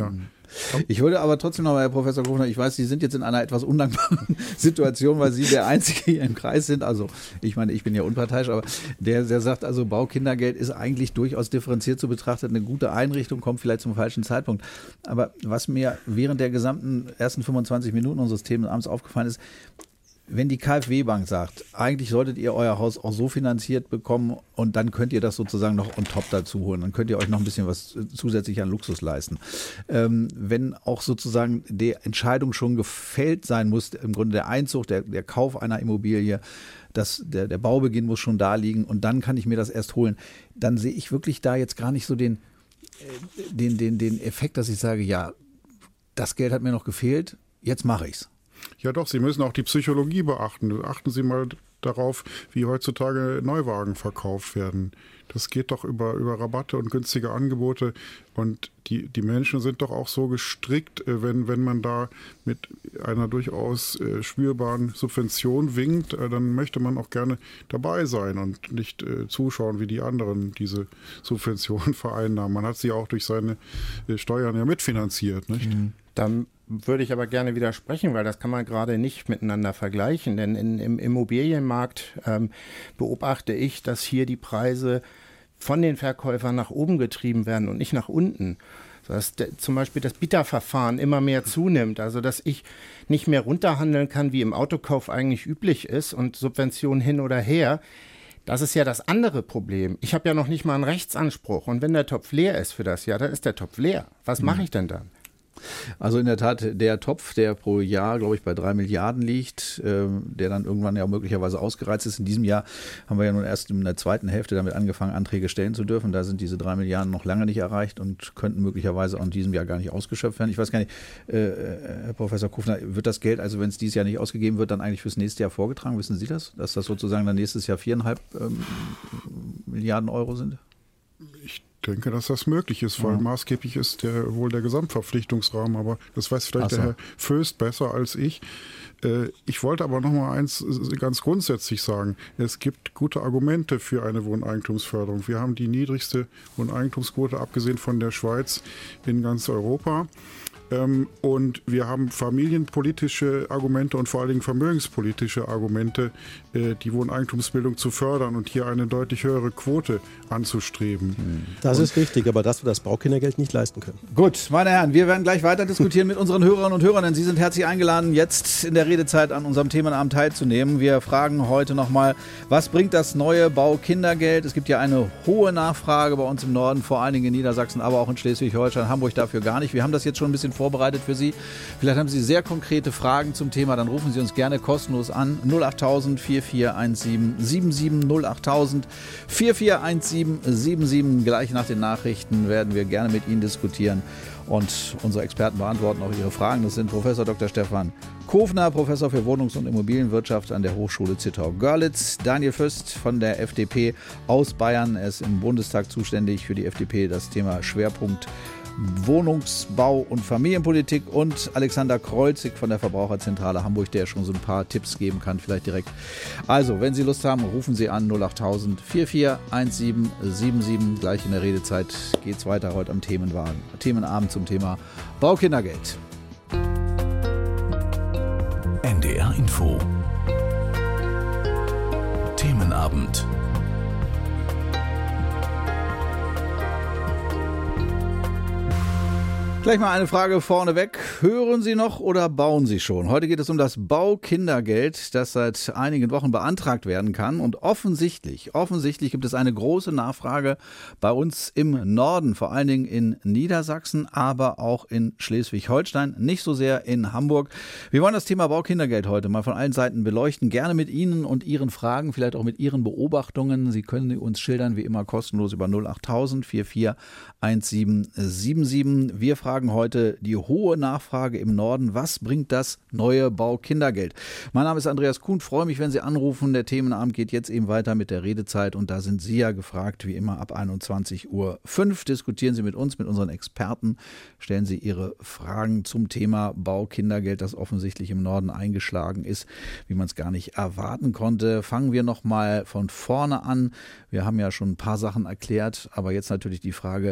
[SPEAKER 2] Ich würde aber trotzdem noch mal, Herr Professor Kofner, ich weiß, Sie sind jetzt in einer etwas undankbaren Situation, weil Sie der Einzige hier im Kreis sind. Also ich meine, ich bin ja unparteiisch, aber der, der sagt, also Baukindergeld ist eigentlich durchaus differenziert zu betrachtet, eine gute Einrichtung, kommt vielleicht zum falschen Zeitpunkt. Aber was mir während der gesamten ersten fünfundzwanzig Minuten unseres Themenabends aufgefallen ist, wenn die KfW-Bank sagt, eigentlich solltet ihr euer Haus auch so finanziert bekommen und dann könnt ihr das sozusagen noch on top dazu holen, dann könnt ihr euch noch ein bisschen was zusätzlich an Luxus leisten. Ähm, wenn auch sozusagen die Entscheidung schon gefällt sein muss, im Grunde der Einzug, der, der Kauf einer Immobilie, das, der, der Baubeginn muss schon da liegen und dann kann ich mir das erst holen, dann sehe ich wirklich da jetzt gar nicht so den, den, den, den Effekt, dass ich sage, ja, das Geld hat mir noch gefehlt, jetzt mache ich's.
[SPEAKER 4] Ja doch, Sie müssen auch die Psychologie beachten. Achten Sie mal darauf, wie heutzutage Neuwagen verkauft werden. Das geht doch über, über Rabatte und günstige Angebote. Und die, die Menschen sind doch auch so gestrickt, wenn, wenn man da mit einer durchaus äh, spürbaren Subvention winkt, äh, dann möchte man auch gerne dabei sein und nicht äh, zuschauen, wie die anderen diese Subvention vereinnahmen. Man hat sie auch durch seine äh, Steuern ja mitfinanziert, nicht?
[SPEAKER 5] Mhm. Dann würde ich aber gerne widersprechen, weil das kann man gerade nicht miteinander vergleichen. Denn in, im Immobilienmarkt ähm, beobachte ich, dass hier die Preise von den Verkäufern nach oben getrieben werden und nicht nach unten. Dass de, zum Beispiel das Bieterverfahren immer mehr zunimmt. Also dass ich nicht mehr runterhandeln kann, wie im Autokauf eigentlich üblich ist und Subventionen hin oder her. Das ist ja das andere Problem. Ich habe ja noch nicht mal einen Rechtsanspruch. Und wenn der Topf leer ist für das Jahr, dann ist der Topf leer. Was mache ich denn dann?
[SPEAKER 2] Also in der Tat, der Topf, der pro Jahr, glaube ich, bei drei Milliarden liegt, äh, der dann irgendwann ja möglicherweise ausgereizt ist. In diesem Jahr haben wir ja nun erst in der zweiten Hälfte damit angefangen, Anträge stellen zu dürfen. Da sind diese drei Milliarden noch lange nicht erreicht und könnten möglicherweise auch in diesem Jahr gar nicht ausgeschöpft werden. Ich weiß gar nicht, äh, Herr Professor Kofner, wird das Geld, also wenn es dieses Jahr nicht ausgegeben wird, dann eigentlich fürs nächste Jahr vorgetragen? Wissen Sie das? Dass das sozusagen dann nächstes Jahr viereinhalb ähm, Milliarden Euro sind?
[SPEAKER 4] Ich denke, dass das möglich ist, weil ja. maßgeblich ist der, wohl der Gesamtverpflichtungsrahmen, aber das weiß vielleicht so. der Herr Föst besser als ich. Äh, ich wollte aber noch mal eins ganz grundsätzlich sagen. Es gibt gute Argumente für eine Wohneigentumsförderung. Wir haben die niedrigste Wohneigentumsquote, abgesehen von der Schweiz, in ganz Europa. Ähm, und wir haben familienpolitische Argumente und vor allen Dingen vermögenspolitische Argumente, äh, die Wohneigentumsbildung zu fördern und hier eine deutlich höhere Quote anzustreben.
[SPEAKER 3] Das und ist richtig, aber dass wir das Baukindergeld nicht leisten können.
[SPEAKER 2] Gut, meine Herren, wir werden gleich weiter diskutieren mit unseren Hörerinnen und Hörern, denn Sie sind herzlich eingeladen, jetzt in der Redezeit an unserem Themenabend teilzunehmen. Wir fragen heute nochmal, was bringt das neue Baukindergeld? Es gibt ja eine hohe Nachfrage bei uns im Norden, vor allen Dingen in Niedersachsen, aber auch in Schleswig-Holstein, Hamburg dafür gar nicht. Wir haben das jetzt schon ein bisschen vorbereitet für Sie. Vielleicht haben Sie sehr konkrete Fragen zum Thema, dann rufen Sie uns gerne kostenlos an. null achttausend, vier vier eins sieben, sieben sieben, null achttausend, vier vier eins sieben, sieben sieben. Gleich nach den Nachrichten werden wir gerne mit Ihnen diskutieren und unsere Experten beantworten auch Ihre Fragen. Das sind Professor Doktor Stefan Kofner, Professor für Wohnungs- und Immobilienwirtschaft an der Hochschule Zittau-Görlitz, Daniel Föst von der F D P aus Bayern. Er ist im Bundestag zuständig für die F D P, das Thema Schwerpunkt Wohnungsbau und Familienpolitik, und Alexander Kreuzig von der Verbraucherzentrale Hamburg, der schon so ein paar Tipps geben kann, vielleicht direkt. Also, wenn Sie Lust haben, rufen Sie an null achttausend, vier vier eins sieben, sieben sieben. Gleich in der Redezeit geht es weiter heute am Themenwagen. Themenabend zum Thema Baukindergeld.
[SPEAKER 1] N D R Info. Themenabend.
[SPEAKER 2] Gleich mal eine Frage vorneweg. Hören Sie noch oder bauen Sie schon? Heute geht es um das Baukindergeld, das seit einigen Wochen beantragt werden kann. Und offensichtlich, offensichtlich gibt es eine große Nachfrage bei uns im Norden, vor allen Dingen in Niedersachsen, aber auch in Schleswig-Holstein, nicht so sehr in Hamburg. Wir wollen das Thema Baukindergeld heute mal von allen Seiten beleuchten, gerne mit Ihnen und Ihren Fragen, vielleicht auch mit Ihren Beobachtungen. Sie können uns schildern, wie immer kostenlos über null achttausend, vier vier eins sieben, sieben sieben. Wir fragen heute die hohe Nachfrage im Norden. Was bringt das neue Baukindergeld? Mein Name ist Andreas Kuhn. Freue mich, wenn Sie anrufen. Der Themenabend geht jetzt eben weiter mit der Redezeit und da sind Sie ja gefragt, wie immer ab einundzwanzig Uhr fünf. Diskutieren Sie mit uns, mit unseren Experten. Stellen Sie Ihre Fragen zum Thema Baukindergeld, das offensichtlich im Norden eingeschlagen ist, wie man es gar nicht erwarten konnte. Fangen wir nochmal von vorne an. Wir haben ja schon ein paar Sachen erklärt, aber jetzt natürlich die Frage,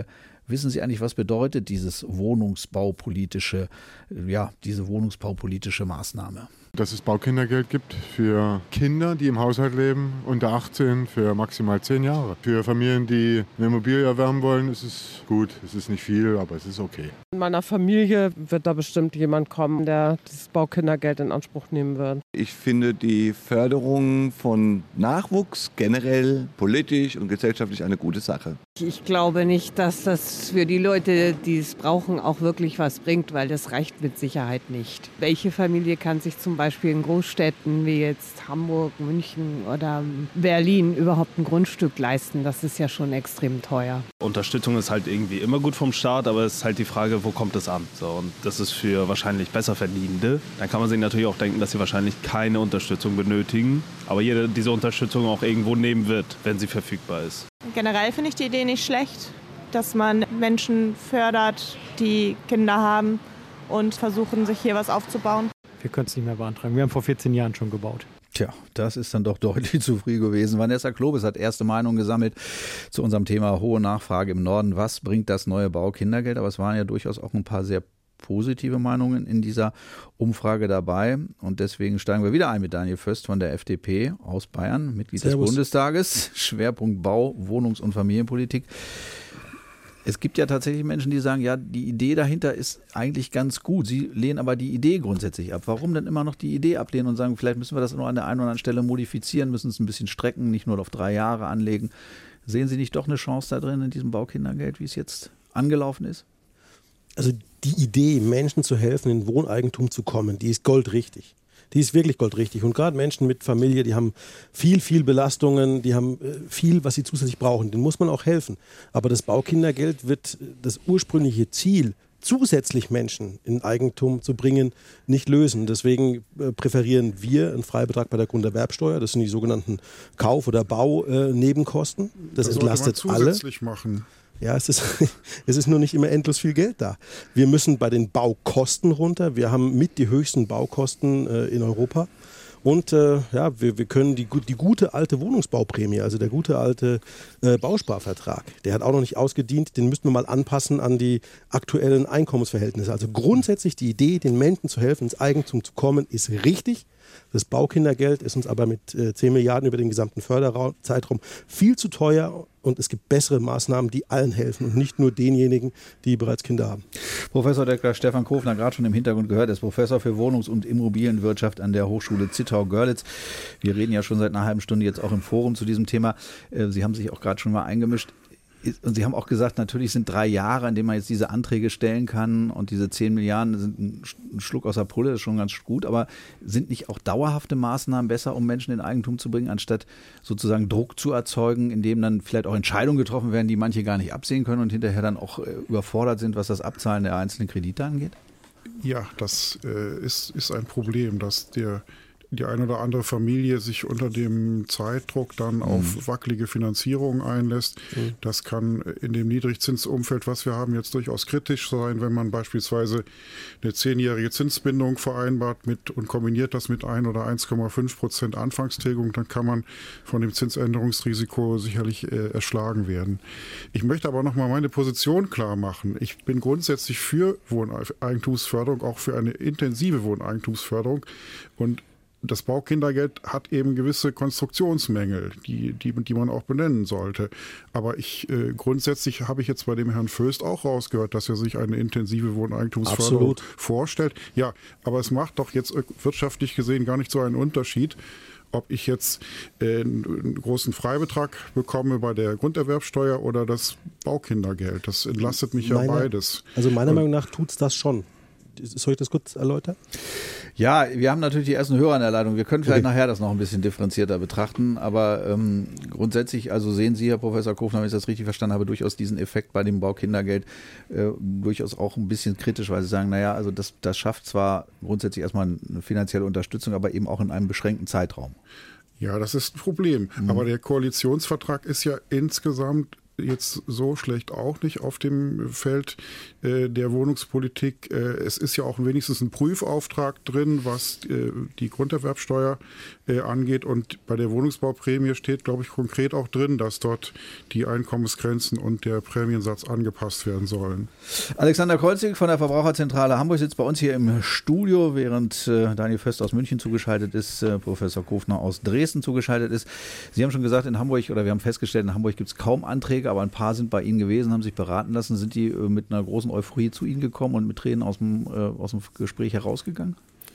[SPEAKER 2] Wissen Sie eigentlich, was bedeutet dieses wohnungsbaupolitische, ja, diese wohnungsbaupolitische Maßnahme?
[SPEAKER 6] Dass es Baukindergeld gibt für Kinder, die im Haushalt leben, unter achtzehn, für maximal zehn Jahre. Für Familien, die eine Immobilie erwerben wollen, ist es gut. Es ist nicht viel, aber es ist okay.
[SPEAKER 7] In meiner Familie wird da bestimmt jemand kommen, der das Baukindergeld in Anspruch nehmen wird.
[SPEAKER 8] Ich finde die Förderung von Nachwuchs generell politisch und gesellschaftlich eine gute Sache.
[SPEAKER 9] Ich glaube nicht, dass das für die Leute, die es brauchen, auch wirklich was bringt, weil das reicht mit Sicherheit nicht. Welche Familie kann sich zum Beispiel in Großstädten wie jetzt Hamburg, München oder Berlin überhaupt ein Grundstück leisten? Das ist ja schon extrem teuer.
[SPEAKER 10] Unterstützung ist halt irgendwie immer gut vom Staat, aber es ist halt die Frage, wo kommt es an? So, und das ist für wahrscheinlich Besserverdienende. Dann kann man sich natürlich auch denken, dass sie wahrscheinlich keine Unterstützung benötigen, aber jeder diese Unterstützung auch irgendwo nehmen wird, wenn sie verfügbar ist.
[SPEAKER 11] Generell finde ich die Idee nicht schlecht, dass man Menschen fördert, die Kinder haben und versuchen, sich hier was aufzubauen.
[SPEAKER 12] Wir können es nicht mehr beantragen. Wir haben vor vierzehn Jahren schon gebaut.
[SPEAKER 2] Tja, das ist dann doch deutlich zu früh gewesen. Vanessa Klobes hat erste Meinung gesammelt zu unserem Thema hohe Nachfrage im Norden. Was bringt das neue Baukindergeld? Aber es waren ja durchaus auch ein paar sehr positive Meinungen in dieser Umfrage dabei. Und deswegen steigen wir wieder ein mit Daniel Föst von der F D P aus Bayern, Mitglied Servus. des Bundestages, Schwerpunkt Bau, Wohnungs- und Familienpolitik. Es gibt ja tatsächlich Menschen, die sagen, ja, die Idee dahinter ist eigentlich ganz gut. Sie lehnen aber die Idee grundsätzlich ab. Warum denn immer noch die Idee ablehnen und sagen, vielleicht müssen wir das nur an der einen oder anderen Stelle modifizieren, müssen es ein bisschen strecken, nicht nur auf drei Jahre anlegen. Sehen Sie nicht doch eine Chance da drin in diesem Baukindergeld, wie es jetzt angelaufen ist?
[SPEAKER 3] Also die Idee, Menschen zu helfen, in Wohneigentum zu kommen, die ist goldrichtig. Die ist wirklich goldrichtig. Und gerade Menschen mit Familie, die haben viel, viel Belastungen, die haben viel, was sie zusätzlich brauchen. Denen muss man auch helfen. Aber das Baukindergeld wird das ursprüngliche Ziel, zusätzlich Menschen in Eigentum zu bringen, nicht lösen. Deswegen präferieren wir einen Freibetrag bei der Grunderwerbsteuer. Das sind die sogenannten Kauf- oder Baunebenkosten. Das, das entlastet alle.
[SPEAKER 4] Zusätzlich machen.
[SPEAKER 3] Ja, es ist, es ist nur nicht immer endlos viel Geld da. Wir müssen bei den Baukosten runter. Wir haben mit die höchsten Baukosten äh, in Europa. Und äh, ja, wir, wir können die, die gute alte Wohnungsbauprämie, also der gute alte äh, Bausparvertrag, der hat auch noch nicht ausgedient, den müssten wir mal anpassen an die aktuellen Einkommensverhältnisse. Also grundsätzlich die Idee, den Menschen zu helfen, ins Eigentum zu kommen, ist richtig. Das Baukindergeld ist uns aber mit äh, zehn Milliarden über den gesamten Förderzeitraum viel zu teuer und es gibt bessere Maßnahmen, die allen helfen und nicht nur denjenigen, die bereits Kinder haben.
[SPEAKER 2] Professor Doktor Stefan Kofner, gerade schon im Hintergrund gehört, ist Professor für Wohnungs- und Immobilienwirtschaft an der Hochschule Zittau-Görlitz. Wir reden ja schon seit einer halben Stunde jetzt auch im Forum zu diesem Thema. Sie haben sich auch gerade schon mal eingemischt. Und Sie haben auch gesagt, natürlich sind drei Jahre, in denen man jetzt diese Anträge stellen kann und diese zehn Milliarden sind ein Schluck aus der Pulle, das ist schon ganz gut, aber sind nicht auch dauerhafte Maßnahmen besser, um Menschen in Eigentum zu bringen, anstatt sozusagen Druck zu erzeugen, indem dann vielleicht auch Entscheidungen getroffen werden, die manche gar nicht absehen können und hinterher dann auch überfordert sind, was das Abzahlen der einzelnen Kredite angeht?
[SPEAKER 4] Ja, das äh, ist, ist ein Problem, dass der die eine oder andere Familie sich unter dem Zeitdruck dann auf mhm. wackelige Finanzierung einlässt. Mhm. Das kann in dem Niedrigzinsumfeld, was wir haben, jetzt durchaus kritisch sein, wenn man beispielsweise eine zehnjährige Zinsbindung vereinbart mit und kombiniert das mit ein oder eins Komma fünf Prozent Anfangstilgung, dann kann man von dem Zinsänderungsrisiko sicherlich äh, erschlagen werden. Ich möchte aber nochmal meine Position klar machen. Ich bin grundsätzlich für Wohneigentumsförderung, auch für eine intensive Wohneigentumsförderung, und das Baukindergeld hat eben gewisse Konstruktionsmängel, die, die, die man auch benennen sollte. Aber ich äh, grundsätzlich habe ich jetzt bei dem Herrn Föst auch rausgehört, dass er sich eine intensive Wohneigentumsförderung Absolut. vorstellt. Ja, aber es macht doch jetzt wirtschaftlich gesehen gar nicht so einen Unterschied, ob ich jetzt äh, einen großen Freibetrag bekomme bei der Grunderwerbsteuer oder das Baukindergeld. Das entlastet mich meine, ja beides.
[SPEAKER 3] Also meiner Und, Meinung nach tut es das schon. Soll ich das kurz erläutern?
[SPEAKER 2] Ja, wir haben natürlich die ersten Hörer in der Leitung. Wir können vielleicht okay. nachher das noch ein bisschen differenzierter betrachten. Aber ähm, grundsätzlich, also sehen Sie, Herr Professor Kofner, wenn ich das richtig verstanden habe, durchaus diesen Effekt bei dem Baukindergeld äh, durchaus auch ein bisschen kritisch, weil Sie sagen, naja, also das, das schafft zwar grundsätzlich erstmal eine finanzielle Unterstützung, aber eben auch in einem beschränkten Zeitraum.
[SPEAKER 4] Ja, das ist ein Problem. Mhm. Aber der Koalitionsvertrag ist ja insgesamt jetzt so schlecht auch nicht auf dem Feld äh, der Wohnungspolitik. Äh, es ist ja auch wenigstens ein Prüfauftrag drin, was äh, die Grunderwerbsteuer äh, angeht. Und bei der Wohnungsbauprämie steht, glaube ich, konkret auch drin, dass dort die Einkommensgrenzen und der Prämiensatz angepasst werden sollen.
[SPEAKER 2] Alexander Kolzig von der Verbraucherzentrale Hamburg sitzt bei uns hier im Studio, während äh, Daniel Föst aus München zugeschaltet ist, äh, Professor Kofner aus Dresden zugeschaltet ist. Sie haben schon gesagt, in Hamburg, oder wir haben festgestellt, in Hamburg gibt es kaum Anträge, aber ein paar sind bei Ihnen gewesen, haben sich beraten lassen. Sind die äh, mit einer großen Euphorie zu Ihnen gekommen und mit Tränen aus dem, äh, aus dem Gespräch herausgegangen?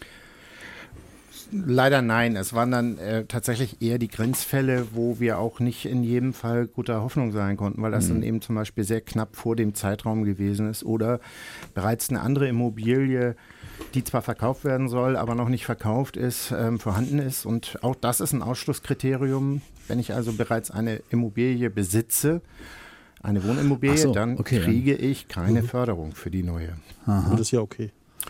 [SPEAKER 5] Leider nein. Es waren dann äh, tatsächlich eher die Grenzfälle, wo wir auch nicht in jedem Fall guter Hoffnung sein konnten, weil das mhm. dann eben zum Beispiel sehr knapp vor dem Zeitraum gewesen ist oder bereits eine andere Immobilie, die zwar verkauft werden soll, aber noch nicht verkauft ist, ähm, vorhanden ist. Und auch das ist ein Ausschlusskriterium. Wenn ich also bereits eine Immobilie besitze, eine Wohnimmobilie, so, dann okay, kriege ja. ich keine mhm. Förderung für die neue.
[SPEAKER 3] Aha. Das ist ja okay.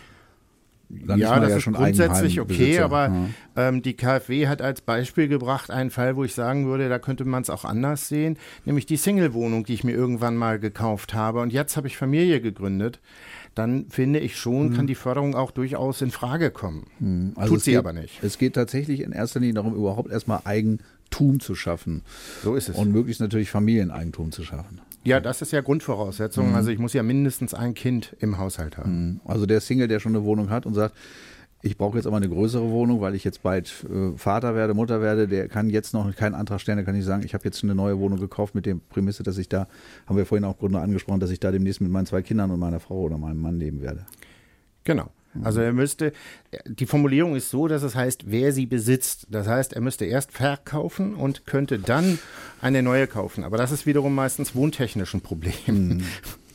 [SPEAKER 5] Dann ja, ist das ja ist schon grundsätzlich okay, aber ja. ähm, die K f W hat als Beispiel gebracht einen Fall, wo ich sagen würde, da könnte man es auch anders sehen, nämlich die Single-Wohnung, die ich mir irgendwann mal gekauft habe und jetzt habe ich Familie gegründet. Dann finde ich schon, hm. kann die Förderung auch durchaus in Frage kommen. Hm. Also Tut sie
[SPEAKER 2] geht,
[SPEAKER 5] aber nicht.
[SPEAKER 2] Es geht tatsächlich in erster Linie darum, überhaupt erstmal Eigentum zu schaffen.
[SPEAKER 5] So ist es.
[SPEAKER 2] Und möglichst natürlich Familieneigentum zu schaffen.
[SPEAKER 5] Ja, das ist ja Grundvoraussetzung. Mhm. Also ich muss ja mindestens ein Kind im Haushalt haben.
[SPEAKER 2] Also der Single, der schon eine Wohnung hat und sagt, ich brauche jetzt aber eine größere Wohnung, weil ich jetzt bald äh, Vater werde, Mutter werde, der kann jetzt noch keinen Antrag stellen, der kann nicht sagen, ich habe jetzt eine neue Wohnung gekauft mit der Prämisse, dass ich da, haben wir vorhin auch Gründe angesprochen, dass ich da demnächst mit meinen zwei Kindern und meiner Frau oder meinem Mann leben werde.
[SPEAKER 5] Genau. Also er müsste, die Formulierung ist so, dass es heißt, wer sie besitzt. Das heißt, er müsste erst verkaufen und könnte dann eine neue kaufen. Aber das ist wiederum meistens wohntechnisch ein Problem.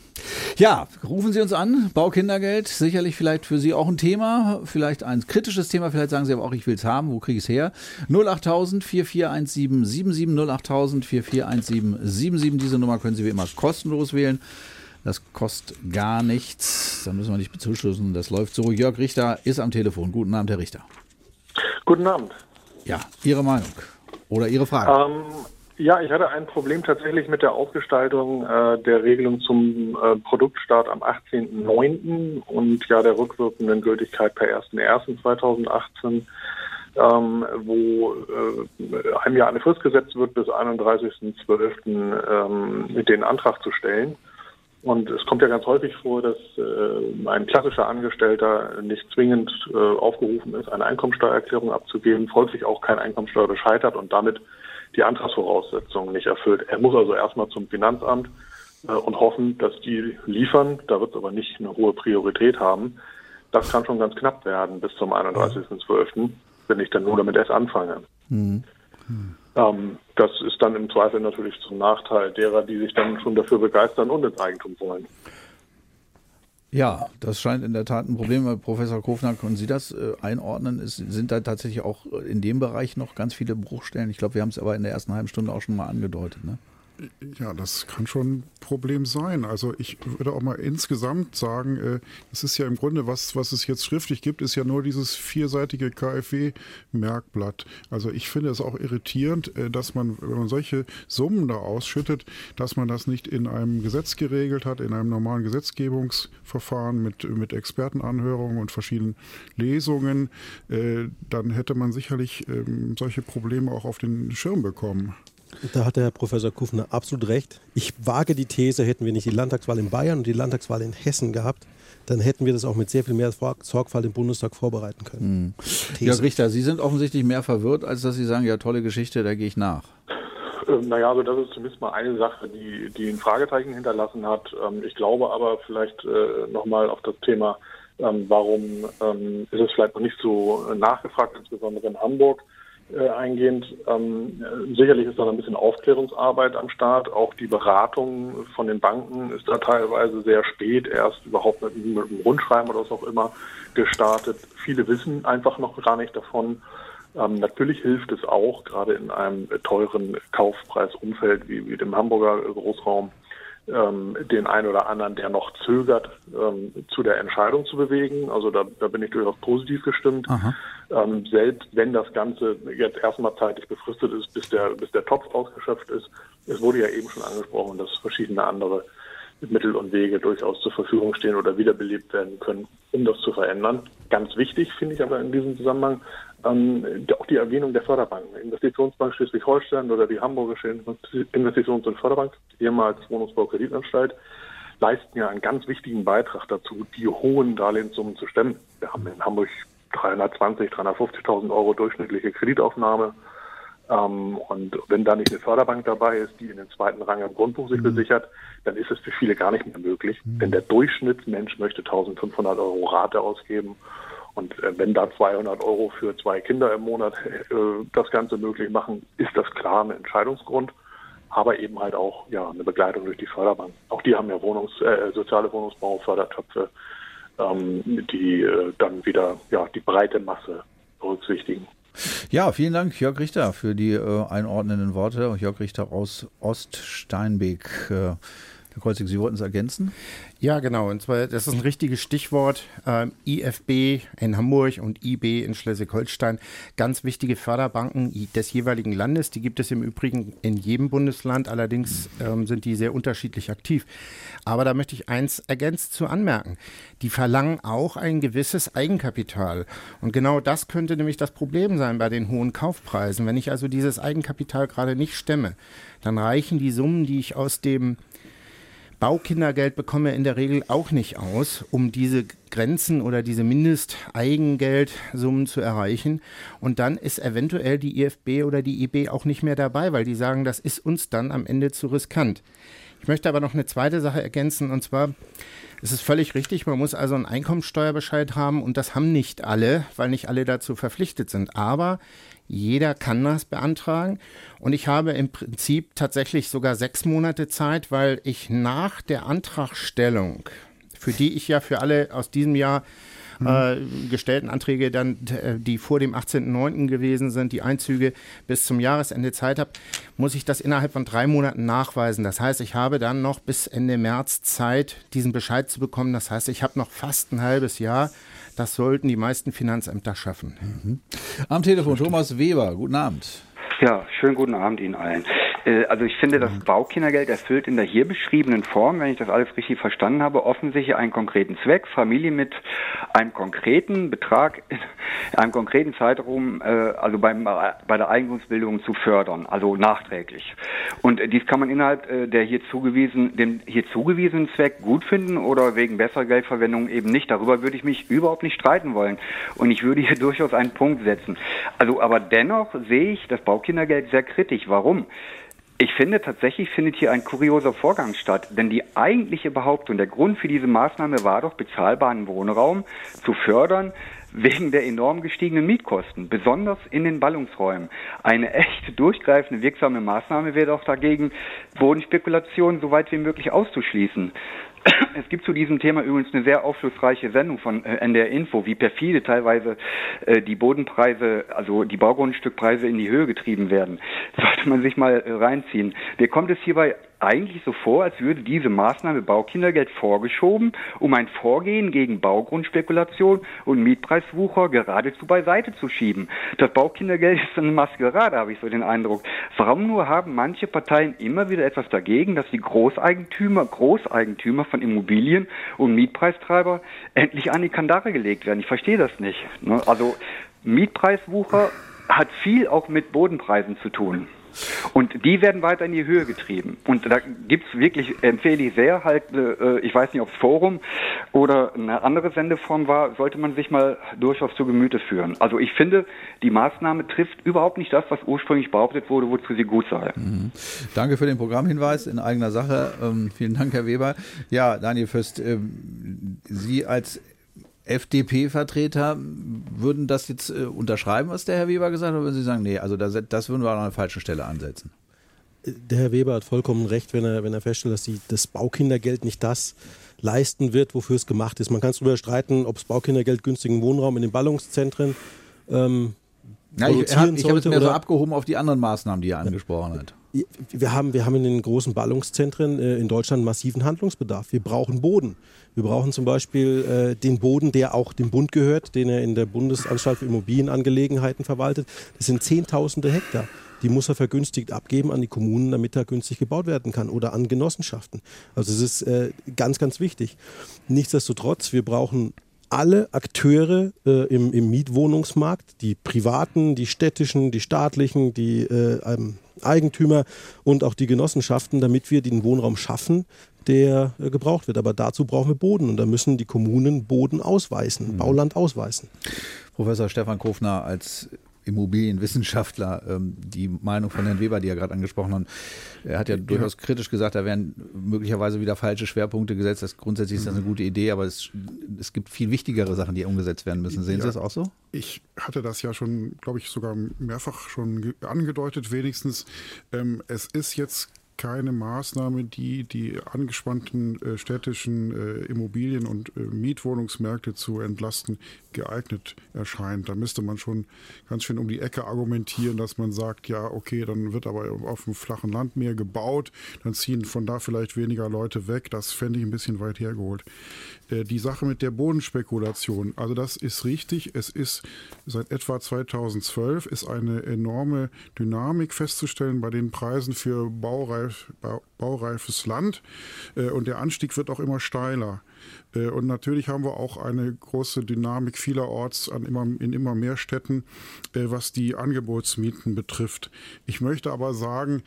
[SPEAKER 2] Ja, rufen Sie uns an, Baukindergeld, sicherlich vielleicht für Sie auch ein Thema, vielleicht ein kritisches Thema, vielleicht sagen Sie aber auch, ich will es haben, wo kriege ich es her? null acht tausend, vier vier eins sieben, sieben sieben, null acht tausend, vier vier eins sieben, sieben sieben, diese Nummer können Sie wie immer kostenlos wählen. Das kostet gar nichts. Da müssen wir nicht bezuschussen. Das läuft so. Jörg Richter ist am Telefon. Guten Abend, Herr Richter.
[SPEAKER 13] Guten Abend.
[SPEAKER 2] Ja, Ihre Meinung oder Ihre Frage?
[SPEAKER 13] Ähm, ja, ich hatte ein Problem tatsächlich mit der Ausgestaltung äh, der Regelung zum äh, Produktstart am achtzehnten neunten und ja der rückwirkenden Gültigkeit per ersten ersten zweitausendachtzehn. Ähm, wo äh, einem ja eine Frist gesetzt wird, bis einunddreißigsten zwölften Ähm, den Antrag zu stellen. Und es kommt ja ganz häufig vor, dass äh, ein klassischer Angestellter nicht zwingend äh, aufgerufen ist, eine Einkommensteuererklärung abzugeben, folglich auch kein Einkommensteuerbescheid hat und damit die Antragsvoraussetzungen nicht erfüllt. Er muss also erstmal zum Finanzamt äh, und hoffen, dass die liefern. Da wird es aber nicht eine hohe Priorität haben. Das kann schon ganz knapp werden bis zum einunddreißigsten zwölften, wenn ich dann nur damit erst anfange. Mhm. Mhm. Ähm, das ist dann im Zweifel natürlich zum Nachteil derer, die sich dann schon dafür begeistern und ins Eigentum wollen.
[SPEAKER 2] Ja, das scheint in der Tat ein Problem. Professor Kofner, können Sie das äh, einordnen? Es sind da tatsächlich auch in dem Bereich noch ganz viele Bruchstellen? Ich glaube, wir haben es aber in der ersten halben Stunde auch schon mal angedeutet, ne?
[SPEAKER 4] Ja, das kann schon ein Problem sein. Also ich würde auch mal insgesamt sagen, es ist ja im Grunde, was, was es jetzt schriftlich gibt, ist ja nur dieses vierseitige K f W-Merkblatt. Also ich finde es auch irritierend, dass man, wenn man solche Summen da ausschüttet, dass man das nicht in einem Gesetz geregelt hat, in einem normalen Gesetzgebungsverfahren mit, mit Expertenanhörungen und verschiedenen Lesungen. Dann hätte man sicherlich solche Probleme auch auf den Schirm bekommen.
[SPEAKER 3] Da hat der Herr Professor Kofner absolut recht. Ich wage die These, hätten wir nicht die Landtagswahl in Bayern und die Landtagswahl in Hessen gehabt, dann hätten wir das auch mit sehr viel mehr Sorgfalt im Bundestag vorbereiten können.
[SPEAKER 2] Hm. Jörg Richter, Sie sind offensichtlich mehr verwirrt, als dass Sie sagen, ja, tolle Geschichte, da gehe ich nach.
[SPEAKER 13] Ähm, naja, also das ist zumindest mal eine Sache, die, die ein Fragezeichen hinterlassen hat. Ähm, ich glaube aber vielleicht äh, nochmal auf das Thema, ähm, warum ähm, ist es vielleicht noch nicht so nachgefragt, insbesondere in Hamburg. Äh, eingehend. Ähm, sicherlich ist da ein bisschen Aufklärungsarbeit am Start. Auch die Beratung von den Banken ist da teilweise sehr spät erst überhaupt mit, mit einem Rundschreiben oder was auch immer gestartet. Viele wissen einfach noch gar nicht davon. Ähm, natürlich hilft es auch, gerade in einem teuren Kaufpreisumfeld wie, wie dem Hamburger Großraum, ähm, den einen oder anderen, der noch zögert, ähm, zu der Entscheidung zu bewegen. Also da, da bin ich durchaus positiv gestimmt. Ähm, selbst wenn das Ganze jetzt erstmal zeitlich befristet ist, bis der, bis der Topf ausgeschöpft ist. Es wurde ja eben schon angesprochen, dass verschiedene andere Mittel und Wege durchaus zur Verfügung stehen oder wiederbelebt werden können, um das zu verändern. Ganz wichtig finde ich aber in diesem Zusammenhang ähm, auch die Erwähnung der Förderbanken. Investitionsbank Schleswig-Holstein oder die Hamburgische Investitions- und Förderbank, ehemals Wohnungsbaukreditanstalt, leisten ja einen ganz wichtigen Beitrag dazu, die hohen Darlehenssummen zu stemmen. Wir haben in Hamburg dreihundertzwanzig, dreihundertfünfzigtausend Euro durchschnittliche Kreditaufnahme. Ähm, und wenn da nicht eine Förderbank dabei ist, die in den zweiten Rang im Grundbuch sich mhm. besichert, dann ist es für viele gar nicht mehr möglich. Mhm. Denn der Durchschnittsmensch möchte eintausendfünfhundert Euro Rate ausgeben. Und äh, wenn da zweihundert Euro für zwei Kinder im Monat äh, das Ganze möglich machen, ist das klar ein Entscheidungsgrund. Aber eben halt auch ja eine Begleitung durch die Förderbank. Auch die haben ja Wohnungs-, äh, soziale Wohnungsbau-Fördertöpfe, ähm, die äh, dann wieder ja die breite Masse berücksichtigen.
[SPEAKER 2] Ja, vielen Dank, Jörg Richter, für die äh, einordnenden Worte. Jörg Richter aus Oststeinbeek. Äh, Herr Kreuzig, Sie wollten es ergänzen?
[SPEAKER 5] Ja, genau. Und zwar, das ist ein richtiges Stichwort. Ähm, I F B in Hamburg und I B in Schleswig-Holstein. Ganz wichtige Förderbanken des jeweiligen Landes. Die gibt es im Übrigen in jedem Bundesland. Allerdings ähm, sind die sehr unterschiedlich aktiv. Aber da möchte ich eins ergänzt zu anmerken. Die verlangen auch ein gewisses Eigenkapital. Und genau das könnte nämlich das Problem sein bei den hohen Kaufpreisen. Wenn ich also dieses Eigenkapital gerade nicht stemme, dann reichen die Summen, die ich aus dem Baukindergeld bekomme in der Regel auch nicht aus, um diese Grenzen oder diese Mindesteigengeldsummen zu erreichen. Und dann ist eventuell die I F B oder die I B auch nicht mehr dabei, weil die sagen, das ist uns dann am Ende zu riskant. Ich möchte aber noch eine zweite Sache ergänzen, und zwar, es ist völlig richtig, man muss also einen Einkommensteuerbescheid haben, und das haben nicht alle, weil nicht alle dazu verpflichtet sind. Aber jeder kann das beantragen, und ich habe im Prinzip tatsächlich sogar sechs Monate Zeit, weil ich nach der Antragstellung, für die ich ja für alle aus diesem Jahr äh, gestellten Anträge dann, die vor dem achtzehnten neunten gewesen sind, die Einzüge bis zum Jahresende Zeit habe, muss ich das innerhalb von drei Monaten nachweisen. Das heißt, ich habe dann noch bis Ende März Zeit, diesen Bescheid zu bekommen. Das heißt, ich habe noch fast ein halbes Jahr. Das sollten die meisten Finanzämter schaffen.
[SPEAKER 2] Mhm. Am Telefon Thomas Weber, guten Abend.
[SPEAKER 14] Ja, schönen guten Abend Ihnen allen. Also ich finde, das Baukindergeld erfüllt in der hier beschriebenen Form, wenn ich das alles richtig verstanden habe, offensichtlich einen konkreten Zweck, Familien mit einem konkreten Betrag, einem konkreten Zeitraum, also beim, bei der Eigentumsbildung zu fördern, also nachträglich. Und dies kann man innerhalb der hier zugewiesen, dem hier zugewiesenen Zweck gut finden oder wegen besserer Geldverwendung eben nicht. Darüber würde ich mich überhaupt nicht streiten wollen. Und ich würde hier durchaus einen Punkt setzen. Also, aber dennoch sehe ich das Baukindergeld sehr kritisch. Warum? Ich finde, tatsächlich findet hier ein kurioser Vorgang statt, denn die eigentliche Behauptung, der Grund für diese Maßnahme war doch, bezahlbaren Wohnraum zu fördern, wegen der enorm gestiegenen Mietkosten, besonders in den Ballungsräumen. Eine echt durchgreifende, wirksame Maßnahme wäre doch dagegen, Bodenspekulation so weit wie möglich auszuschließen. Es gibt zu diesem Thema übrigens eine sehr aufschlussreiche Sendung von äh, N D R Info, wie perfide teilweise äh, die Bodenpreise, also die Baugrundstückpreise in die Höhe getrieben werden. Sollte man sich mal äh, reinziehen. Mir kommt es hierbei eigentlich so vor, als würde diese Maßnahme Baukindergeld vorgeschoben, um ein Vorgehen gegen Baugrundspekulation und Mietpreiswucher geradezu beiseite zu schieben. Das Baukindergeld ist eine Maskerade, habe ich so den Eindruck. Warum nur haben manche Parteien immer wieder etwas dagegen, dass die Großeigentümer, Großeigentümer von Immobilien und Mietpreistreiber endlich an die Kandare gelegt werden? Ich verstehe das nicht. Also Mietpreiswucher hat viel auch mit Bodenpreisen zu tun. Und die werden weiter in die Höhe getrieben. Und da gibt's wirklich, empfehle ich sehr, halt, äh, ich weiß nicht, ob es Forum oder eine andere Sendeform war, sollte man sich mal durchaus zu Gemüte führen. Also ich finde, die Maßnahme trifft überhaupt nicht das, was ursprünglich behauptet wurde, wozu sie gut sei.
[SPEAKER 2] Mhm. Danke für den Programmhinweis in eigener Sache. Ähm, vielen Dank, Herr Weber. Ja, Daniel Fürst, ähm, Sie als F D P-Vertreter würden das jetzt äh, unterschreiben, was der Herr Weber gesagt hat, oder würden Sie sagen, nee, also das, das würden wir an der falschen Stelle ansetzen?
[SPEAKER 3] Der Herr Weber hat vollkommen recht, wenn er, wenn er feststellt, dass die, das Baukindergeld nicht das leisten wird, wofür es gemacht ist. Man kann es darüber streiten, ob das Baukindergeld günstigen Wohnraum in den Ballungszentren ähm,
[SPEAKER 2] Ja, ich habe hab jetzt mehr so abgehoben auf die anderen Maßnahmen, die er angesprochen hat.
[SPEAKER 3] Wir haben, wir haben in den großen Ballungszentren äh, in Deutschland massiven Handlungsbedarf. Wir brauchen Boden. Wir brauchen zum Beispiel äh, den Boden, der auch dem Bund gehört, den er in der Bundesanstalt für Immobilienangelegenheiten verwaltet. Das sind Zehntausende Hektar. Die muss er vergünstigt abgeben an die Kommunen, damit da günstig gebaut werden kann oder an Genossenschaften. Also das ist äh, ganz, ganz wichtig. Nichtsdestotrotz, wir brauchen alle Akteure äh, im, im Mietwohnungsmarkt, die privaten, die städtischen, die staatlichen, die äh, ähm, Eigentümer und auch die Genossenschaften, damit wir den Wohnraum schaffen, der äh, gebraucht wird. Aber dazu brauchen wir Boden und da müssen die Kommunen Boden ausweisen, mhm. Bauland ausweisen.
[SPEAKER 2] Professor Stefan Kofner als Immobilienwissenschaftler, ähm, die Meinung von Herrn Weber, die er gerade angesprochen hat, er hat ja durchaus ja. kritisch gesagt, da werden möglicherweise wieder falsche Schwerpunkte gesetzt. Das grundsätzlich ist das eine gute Idee, aber es, es gibt viel wichtigere Sachen, die umgesetzt werden müssen. Sehen ja. Sie das auch so?
[SPEAKER 4] Ich hatte das ja schon, glaube ich, sogar mehrfach schon angedeutet, wenigstens. Ähm, es ist jetzt keine Maßnahme, die die angespannten äh, städtischen äh, Immobilien- und äh, Mietwohnungsmärkte zu entlasten, geeignet erscheint. Da müsste man schon ganz schön um die Ecke argumentieren, dass man sagt, ja, okay, dann wird aber auf dem flachen Land mehr gebaut, dann ziehen von da vielleicht weniger Leute weg. Das fände ich ein bisschen weit hergeholt. Äh, die Sache mit der Bodenspekulation, also das ist richtig. Es ist seit etwa zweitausendzwölf ist eine enorme Dynamik festzustellen bei den Preisen für Baureif baureifes Land und der Anstieg wird auch immer steiler. Und natürlich haben wir auch eine große Dynamik vielerorts an immer, in immer mehr Städten, was die Angebotsmieten betrifft. Ich möchte aber sagen,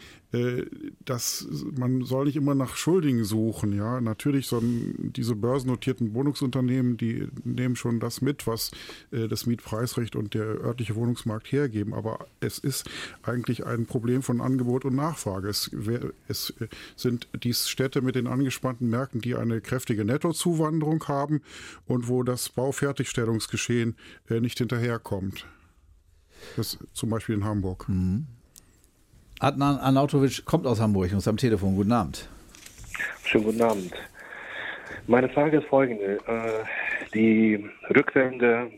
[SPEAKER 4] dass man soll nicht immer nach Schuldigen suchen. Ja, natürlich so ein, diese börsennotierten Wohnungsunternehmen, die nehmen schon das mit, was das Mietpreisrecht und der örtliche Wohnungsmarkt hergeben. Aber es ist eigentlich ein Problem von Angebot und Nachfrage. Es, es sind die Städte mit den angespannten Märkten, die eine kräftige Nettozuwanderung haben und wo das Baufertigstellungsgeschehen nicht hinterherkommt. Das zum Beispiel in Hamburg.
[SPEAKER 2] Mhm. Adnan Arnautovic kommt aus Hamburg und ist am Telefon. Guten Abend.
[SPEAKER 15] Schönen guten Abend. Meine Frage ist folgende. Die rückwirkende,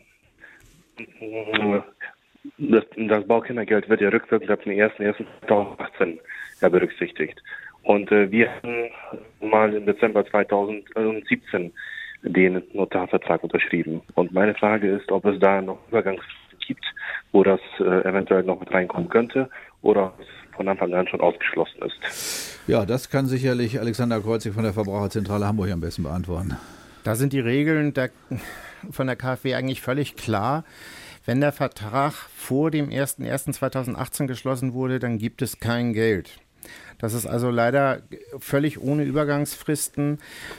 [SPEAKER 15] das, das Baukindergeld wird ja rückwirkend ab dem ersten ersten zweitausendachtzehn ja berücksichtigt. Und wir hatten mal im Dezember zweitausendsiebzehn den Notarvertrag unterschrieben. Und meine Frage ist, ob es da noch Übergangsfristen gibt, wo das äh, eventuell noch mit reinkommen könnte oder es von Anfang an schon ausgeschlossen ist.
[SPEAKER 2] Ja, das kann sicherlich Alexander Kreuzig von der Verbraucherzentrale Hamburg am besten beantworten.
[SPEAKER 5] Da sind die Regeln der, von der K fW eigentlich völlig klar. Wenn der Vertrag vor dem ersten ersten zweitausendachtzehn geschlossen wurde, dann gibt es kein Geld. Das ist also leider völlig ohne Übergangsfristen.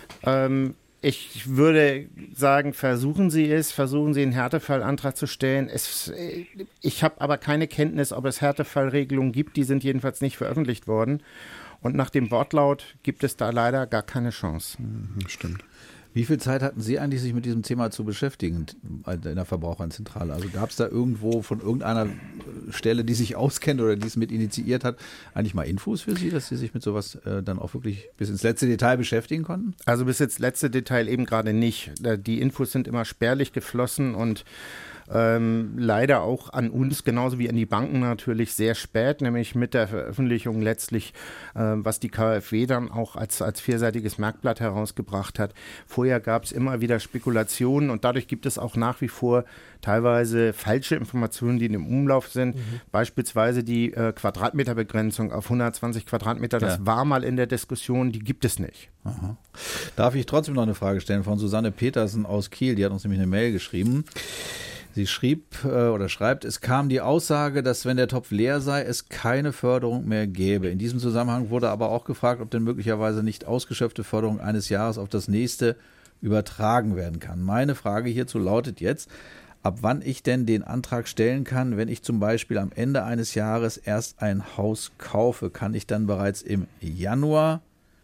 [SPEAKER 5] Ähm, Ich würde sagen, versuchen Sie es, versuchen Sie einen Härtefallantrag zu stellen. Es, ich habe aber keine Kenntnis, ob es Härtefallregelungen gibt. Die sind jedenfalls nicht veröffentlicht worden. Und nach dem Wortlaut gibt es da leider gar keine Chance.
[SPEAKER 4] Mhm, stimmt.
[SPEAKER 2] Wie viel Zeit hatten Sie eigentlich, sich mit diesem Thema zu beschäftigen in der Verbraucherzentrale? Also gab es da irgendwo von irgendeiner Stelle, die sich auskennt oder die es mit initiiert hat, eigentlich mal Infos für Sie, dass Sie sich mit sowas äh, dann auch wirklich bis ins letzte Detail beschäftigen konnten?
[SPEAKER 5] Also bis ins letzte Detail eben gerade nicht. Die Infos sind immer spärlich geflossen und Ähm, leider auch an uns, genauso wie an die Banken natürlich sehr spät, nämlich mit der Veröffentlichung letztlich, äh, was die K f W dann auch als, als vierseitiges Merkblatt herausgebracht hat. Vorher gab es immer wieder Spekulationen und dadurch gibt es auch nach wie vor teilweise falsche Informationen, die im Umlauf sind. Mhm. Beispielsweise die äh, Quadratmeterbegrenzung auf hundertzwanzig Quadratmeter, das ja. war mal in der Diskussion, die gibt es nicht.
[SPEAKER 2] Aha. Darf ich trotzdem noch eine Frage stellen von Susanne Petersen aus Kiel, die hat uns nämlich eine Mail geschrieben. Sie schrieb äh, oder schreibt, es kam die Aussage, dass wenn der Topf leer sei, es keine Förderung mehr gäbe. In diesem Zusammenhang wurde aber auch gefragt, ob denn möglicherweise nicht ausgeschöpfte Förderung eines Jahres auf das nächste übertragen werden kann. Meine Frage hierzu lautet jetzt, ab wann ich denn den Antrag stellen kann, wenn ich zum Beispiel am Ende eines Jahres erst ein Haus kaufe. Kann ich dann bereits im Januar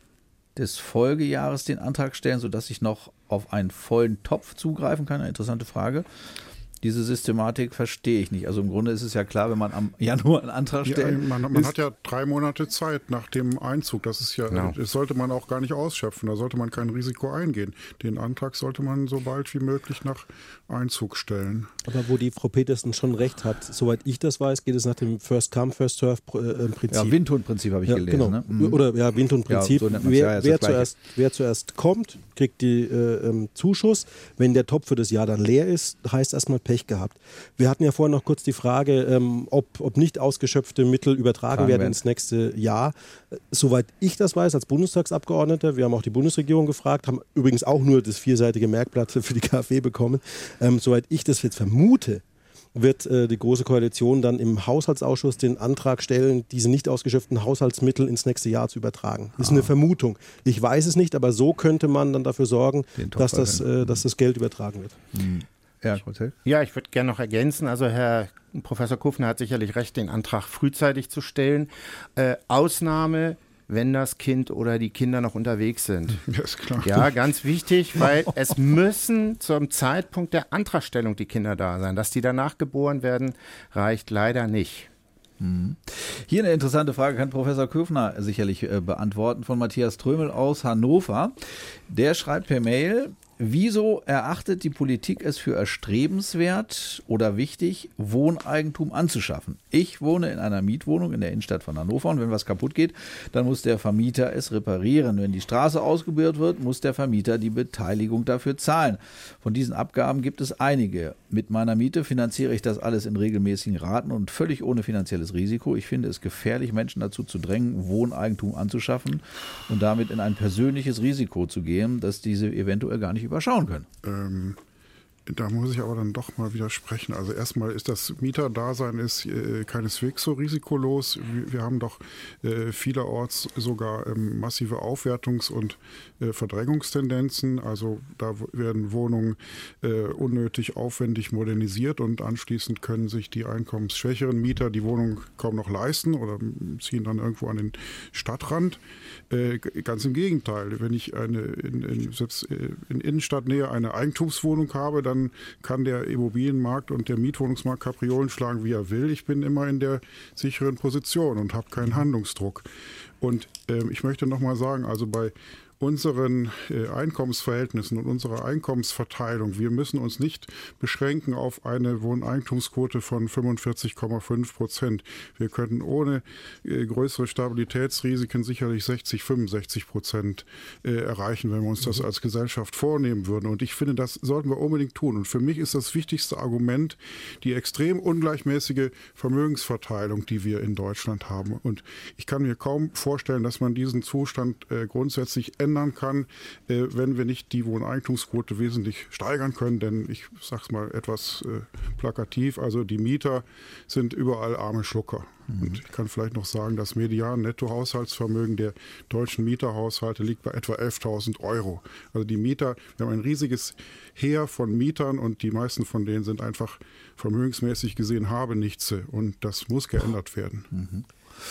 [SPEAKER 2] des Folgejahres den Antrag stellen, sodass ich noch auf einen vollen Topf zugreifen kann? Eine interessante Frage. Diese Systematik verstehe ich nicht. Also im Grunde ist es ja klar, wenn man am Januar einen Antrag stellt.
[SPEAKER 4] Ja, man man hat ja drei Monate Zeit nach dem Einzug. Das ist ja, genau. Das sollte man auch gar nicht ausschöpfen. Da sollte man kein Risiko eingehen. Den Antrag sollte man so bald wie möglich nach Einzug stellen.
[SPEAKER 3] Aber wo die Frau Petersen schon recht hat, soweit ich das weiß, geht es nach dem First Come, First Serve äh, Prinzip.
[SPEAKER 2] Ja, Windhundprinzip habe ich
[SPEAKER 3] ja,
[SPEAKER 2] gelesen.
[SPEAKER 3] Genau.
[SPEAKER 2] Ne? Mhm.
[SPEAKER 3] Oder ja, Windhundprinzip.
[SPEAKER 2] Ja, so
[SPEAKER 3] wer,
[SPEAKER 2] ja,
[SPEAKER 3] wer, zuerst, wer zuerst kommt, kriegt die äh, ähm, Zuschuss. Wenn der Topf für das Jahr dann leer ist, heißt erstmal Pech gehabt. Wir hatten ja vorhin noch kurz die Frage, ähm, ob, ob nicht ausgeschöpfte Mittel übertragen werden ins nächste Jahr. Soweit ich das weiß, als Bundestagsabgeordneter, wir haben auch die Bundesregierung gefragt, haben übrigens auch nur das vierseitige Merkblatt für die KfW bekommen. Ähm, soweit ich das jetzt vermute, wird äh, die Große Koalition dann im Haushaltsausschuss den Antrag stellen, diese nicht ausgeschöpften Haushaltsmittel ins nächste Jahr zu übertragen. Das ist ah. eine Vermutung. Ich weiß es nicht, aber so könnte man dann dafür sorgen, dass das, äh, dass das Geld übertragen wird.
[SPEAKER 2] Mhm. Ja,
[SPEAKER 5] ja, ich würde gerne noch ergänzen. Also Herr Professor Kufner hat sicherlich recht, den Antrag frühzeitig zu stellen. Äh, Ausnahme, wenn das Kind oder die Kinder noch unterwegs sind.
[SPEAKER 4] Ja, ist klar.
[SPEAKER 5] Ja, ganz wichtig, weil es müssen zum Zeitpunkt der Antragstellung die Kinder da sein. Dass die danach geboren werden, reicht leider nicht.
[SPEAKER 2] Hier eine interessante Frage kann Professor Köfner sicherlich äh, beantworten von Matthias Trömel aus Hannover. Der schreibt per Mail: Wieso erachtet die Politik es für erstrebenswert oder wichtig, Wohneigentum anzuschaffen? Ich wohne in einer Mietwohnung in der Innenstadt von Hannover und wenn was kaputt geht, dann muss der Vermieter es reparieren. Wenn die Straße ausgebaut wird, muss der Vermieter die Beteiligung dafür zahlen. Von diesen Abgaben gibt es einige. Mit meiner Miete finanziere ich das alles in regelmäßigen Raten und völlig ohne finanzielles Risiko. Ich finde es gefährlich, Menschen dazu zu drängen, Wohneigentum anzuschaffen und damit in ein persönliches Risiko zu gehen, dass diese eventuell gar nicht überschauen können.
[SPEAKER 4] Ähm, da muss ich aber dann doch mal widersprechen. Also erstmal ist das Mieterdasein ist äh, keineswegs so risikolos. Wir, wir haben doch äh, vielerorts sogar ähm, massive Aufwertungs- und äh, Verdrängungstendenzen. Also da werden Wohnungen äh, unnötig aufwendig modernisiert und anschließend können sich die einkommensschwächeren Mieter die Wohnung kaum noch leisten oder ziehen dann irgendwo an den Stadtrand. Äh, ganz im Gegenteil. Wenn ich eine in, in, selbst in Innenstadtnähe eine Eigentumswohnung habe, dann kann der Immobilienmarkt und der Mietwohnungsmarkt Kapriolen schlagen, wie er will. Ich bin immer in der sicheren Position und habe keinen Handlungsdruck. Und äh, ich möchte noch mal sagen, also bei unseren äh, Einkommensverhältnissen und unserer Einkommensverteilung. Wir müssen uns nicht beschränken auf eine Wohneigentumsquote von fünfundvierzig Komma fünf Prozent. Wir könnten ohne äh, größere Stabilitätsrisiken sicherlich sechzig, fünfundsechzig Prozent äh, erreichen, wenn wir uns das als Gesellschaft vornehmen würden. Und ich finde, das sollten wir unbedingt tun. Und für mich ist das wichtigste Argument die extrem ungleichmäßige Vermögensverteilung, die wir in Deutschland haben. Und ich kann mir kaum vorstellen, dass man diesen Zustand äh, grundsätzlich ändert ändern kann, äh, wenn wir nicht die Wohneigentumsquote wesentlich steigern können. Denn ich sage es mal etwas äh, plakativ, also die Mieter sind überall arme Schlucker. Mhm. Und ich kann vielleicht noch sagen, das Median-Nettohaushaltsvermögen der deutschen Mieterhaushalte liegt bei etwa elftausend Euro. Also die Mieter, wir haben ein riesiges Heer von Mietern und die meisten von denen sind einfach vermögensmäßig gesehen Habenichtse und das muss geändert werden.
[SPEAKER 2] Mhm.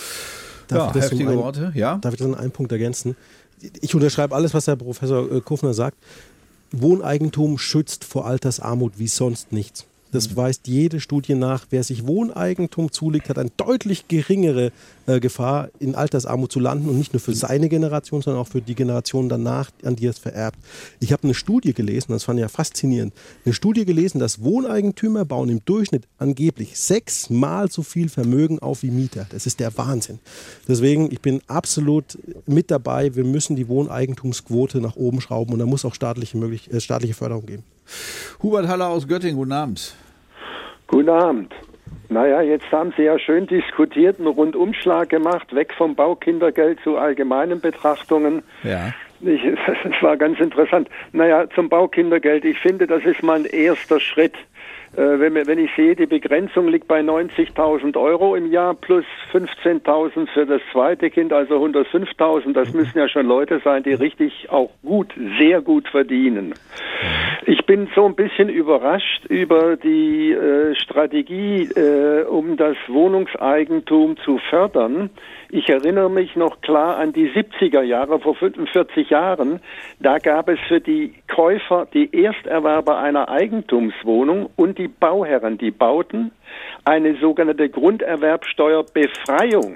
[SPEAKER 3] Darf
[SPEAKER 2] ja,
[SPEAKER 3] ich
[SPEAKER 2] heftige
[SPEAKER 3] um ein,
[SPEAKER 2] Worte, ja.
[SPEAKER 3] Darf ich das an einen Punkt ergänzen? Ich unterschreibe alles, was Herr Professor Kufner sagt. Wohneigentum schützt vor Altersarmut wie sonst nichts. Das weist jede Studie nach. Wer sich Wohneigentum zulegt, hat eine deutlich geringere äh, Gefahr, in Altersarmut zu landen. Und nicht nur für seine Generation, sondern auch für die Generation danach, an die er es vererbt. Ich habe eine Studie gelesen, das fand ich ja faszinierend, eine Studie gelesen, dass Wohneigentümer bauen im Durchschnitt angeblich sechsmal so viel Vermögen auf wie Mieter. Das ist der Wahnsinn. Deswegen, ich bin absolut mit dabei. Wir müssen die Wohneigentumsquote nach oben schrauben und da muss auch staatliche, möglich, äh, staatliche Förderung geben.
[SPEAKER 2] Hubert Haller aus Göttingen, guten Abend.
[SPEAKER 16] Guten Abend. Naja, jetzt haben Sie ja schön diskutiert, einen Rundumschlag gemacht, weg vom Baukindergeld zu allgemeinen Betrachtungen.
[SPEAKER 2] Ja.
[SPEAKER 16] Ich, das war ganz interessant. Naja, zum Baukindergeld. Ich finde, das ist mal ein erster Schritt. Äh, wenn, wenn ich sehe, die Begrenzung liegt bei neunzigtausend Euro im Jahr plus fünfzehntausend für das zweite Kind, also hundertfünftausend. Das müssen ja schon Leute sein, die richtig auch gut, sehr gut verdienen. Ich bin so ein bisschen überrascht über die äh, Strategie, äh, um das Wohnungseigentum zu fördern. Ich erinnere mich noch klar an die siebziger Jahre, vor fünfundvierzig Jahren. Da gab es für die Käufer, die Ersterwerber einer Eigentumswohnung und die Bauherren, die bauten, eine sogenannte Grunderwerbsteuerbefreiung.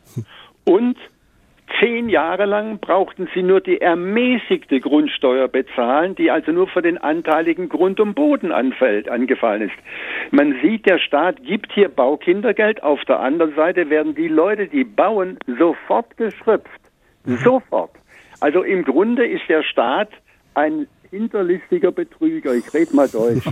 [SPEAKER 16] Und Zehn Jahre lang brauchten sie nur die ermäßigte Grundsteuer bezahlen, die also nur für den anteiligen Grund und Boden anfällt, angefallen ist. Man sieht, der Staat gibt hier Baukindergeld. Auf der anderen Seite werden die Leute, die bauen, sofort geschröpft. Mhm. Sofort. Also im Grunde ist der Staat ein hinterlistiger Betrüger. Ich rede mal Deutsch.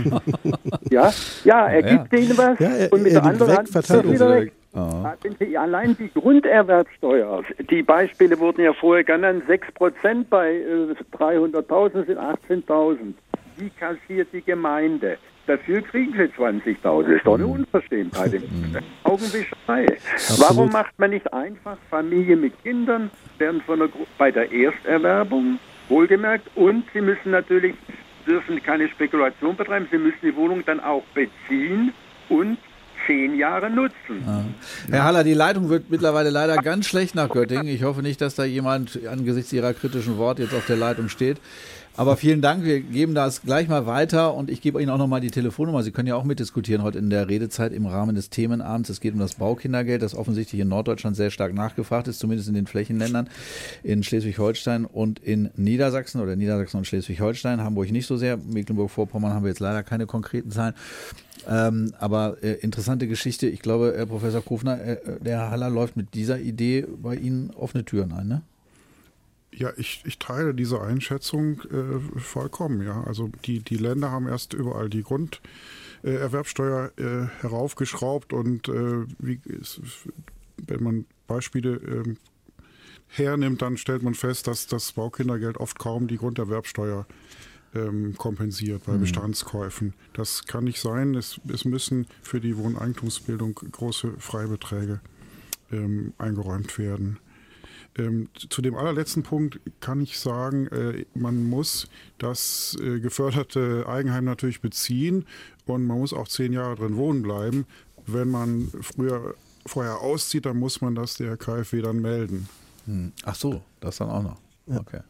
[SPEAKER 16] ja? ja, er
[SPEAKER 3] ja.
[SPEAKER 16] gibt denen was
[SPEAKER 3] ja, er,
[SPEAKER 16] und mit der anderen Hand
[SPEAKER 3] ist er
[SPEAKER 16] wieder weg. Oh. Allein die Grunderwerbsteuer, die Beispiele wurden ja vorher genannt, sechs Prozent bei äh, dreihunderttausend sind achtzehntausend. Die kassiert die Gemeinde. Dafür kriegen sie zwanzigtausend. Ist doch eine Unverschämtheit. Augenwischerei. Warum macht man nicht einfach Familie mit Kindern, werden von der Gru- bei der Ersterwerbung, wohlgemerkt, und sie müssen natürlich, dürfen keine Spekulation betreiben, sie müssen die Wohnung dann auch beziehen und zehn Jahre nutzen.
[SPEAKER 2] Ja. Herr Haller, die Leitung wird mittlerweile leider ganz schlecht nach Göttingen. Ich hoffe nicht, dass da jemand angesichts Ihrer kritischen Worte jetzt auf der Leitung steht. Aber vielen Dank, wir geben das gleich mal weiter und ich gebe Ihnen auch nochmal die Telefonnummer. Sie können ja auch mitdiskutieren heute in der Redezeit im Rahmen des Themenabends. Es geht um das Baukindergeld, das offensichtlich in Norddeutschland sehr stark nachgefragt ist, zumindest in den Flächenländern, in Schleswig-Holstein und in Niedersachsen oder Niedersachsen und Schleswig-Holstein, Hamburg nicht so sehr, Mecklenburg-Vorpommern haben wir jetzt leider keine konkreten Zahlen. Ähm, aber äh, interessante Geschichte. Ich glaube, Herr Professor Kofner, äh, der Herr Haller läuft mit dieser Idee bei Ihnen offene Türen ein, ne?
[SPEAKER 4] Ja, ich, ich teile diese Einschätzung äh, vollkommen. Ja, also die, die Länder haben erst überall die Grunderwerbsteuer äh, äh, heraufgeschraubt und äh, wie ist, wenn man Beispiele äh, hernimmt, dann stellt man fest, dass das Baukindergeld oft kaum die Grunderwerbsteuer ähm, kompensiert bei mhm. Bestandskäufen. Das kann nicht sein. Es, es müssen für die Wohneigentumsbildung große Freibeträge ähm, eingeräumt werden. Ähm, zu dem allerletzten Punkt kann ich sagen, äh, man muss das äh, geförderte Eigenheim natürlich beziehen und man muss auch zehn Jahre drin wohnen bleiben. Wenn man früher vorher auszieht, dann muss man das der K f W dann melden.
[SPEAKER 2] Hm. Ach so, das dann auch noch.
[SPEAKER 3] Ja.
[SPEAKER 2] Okay.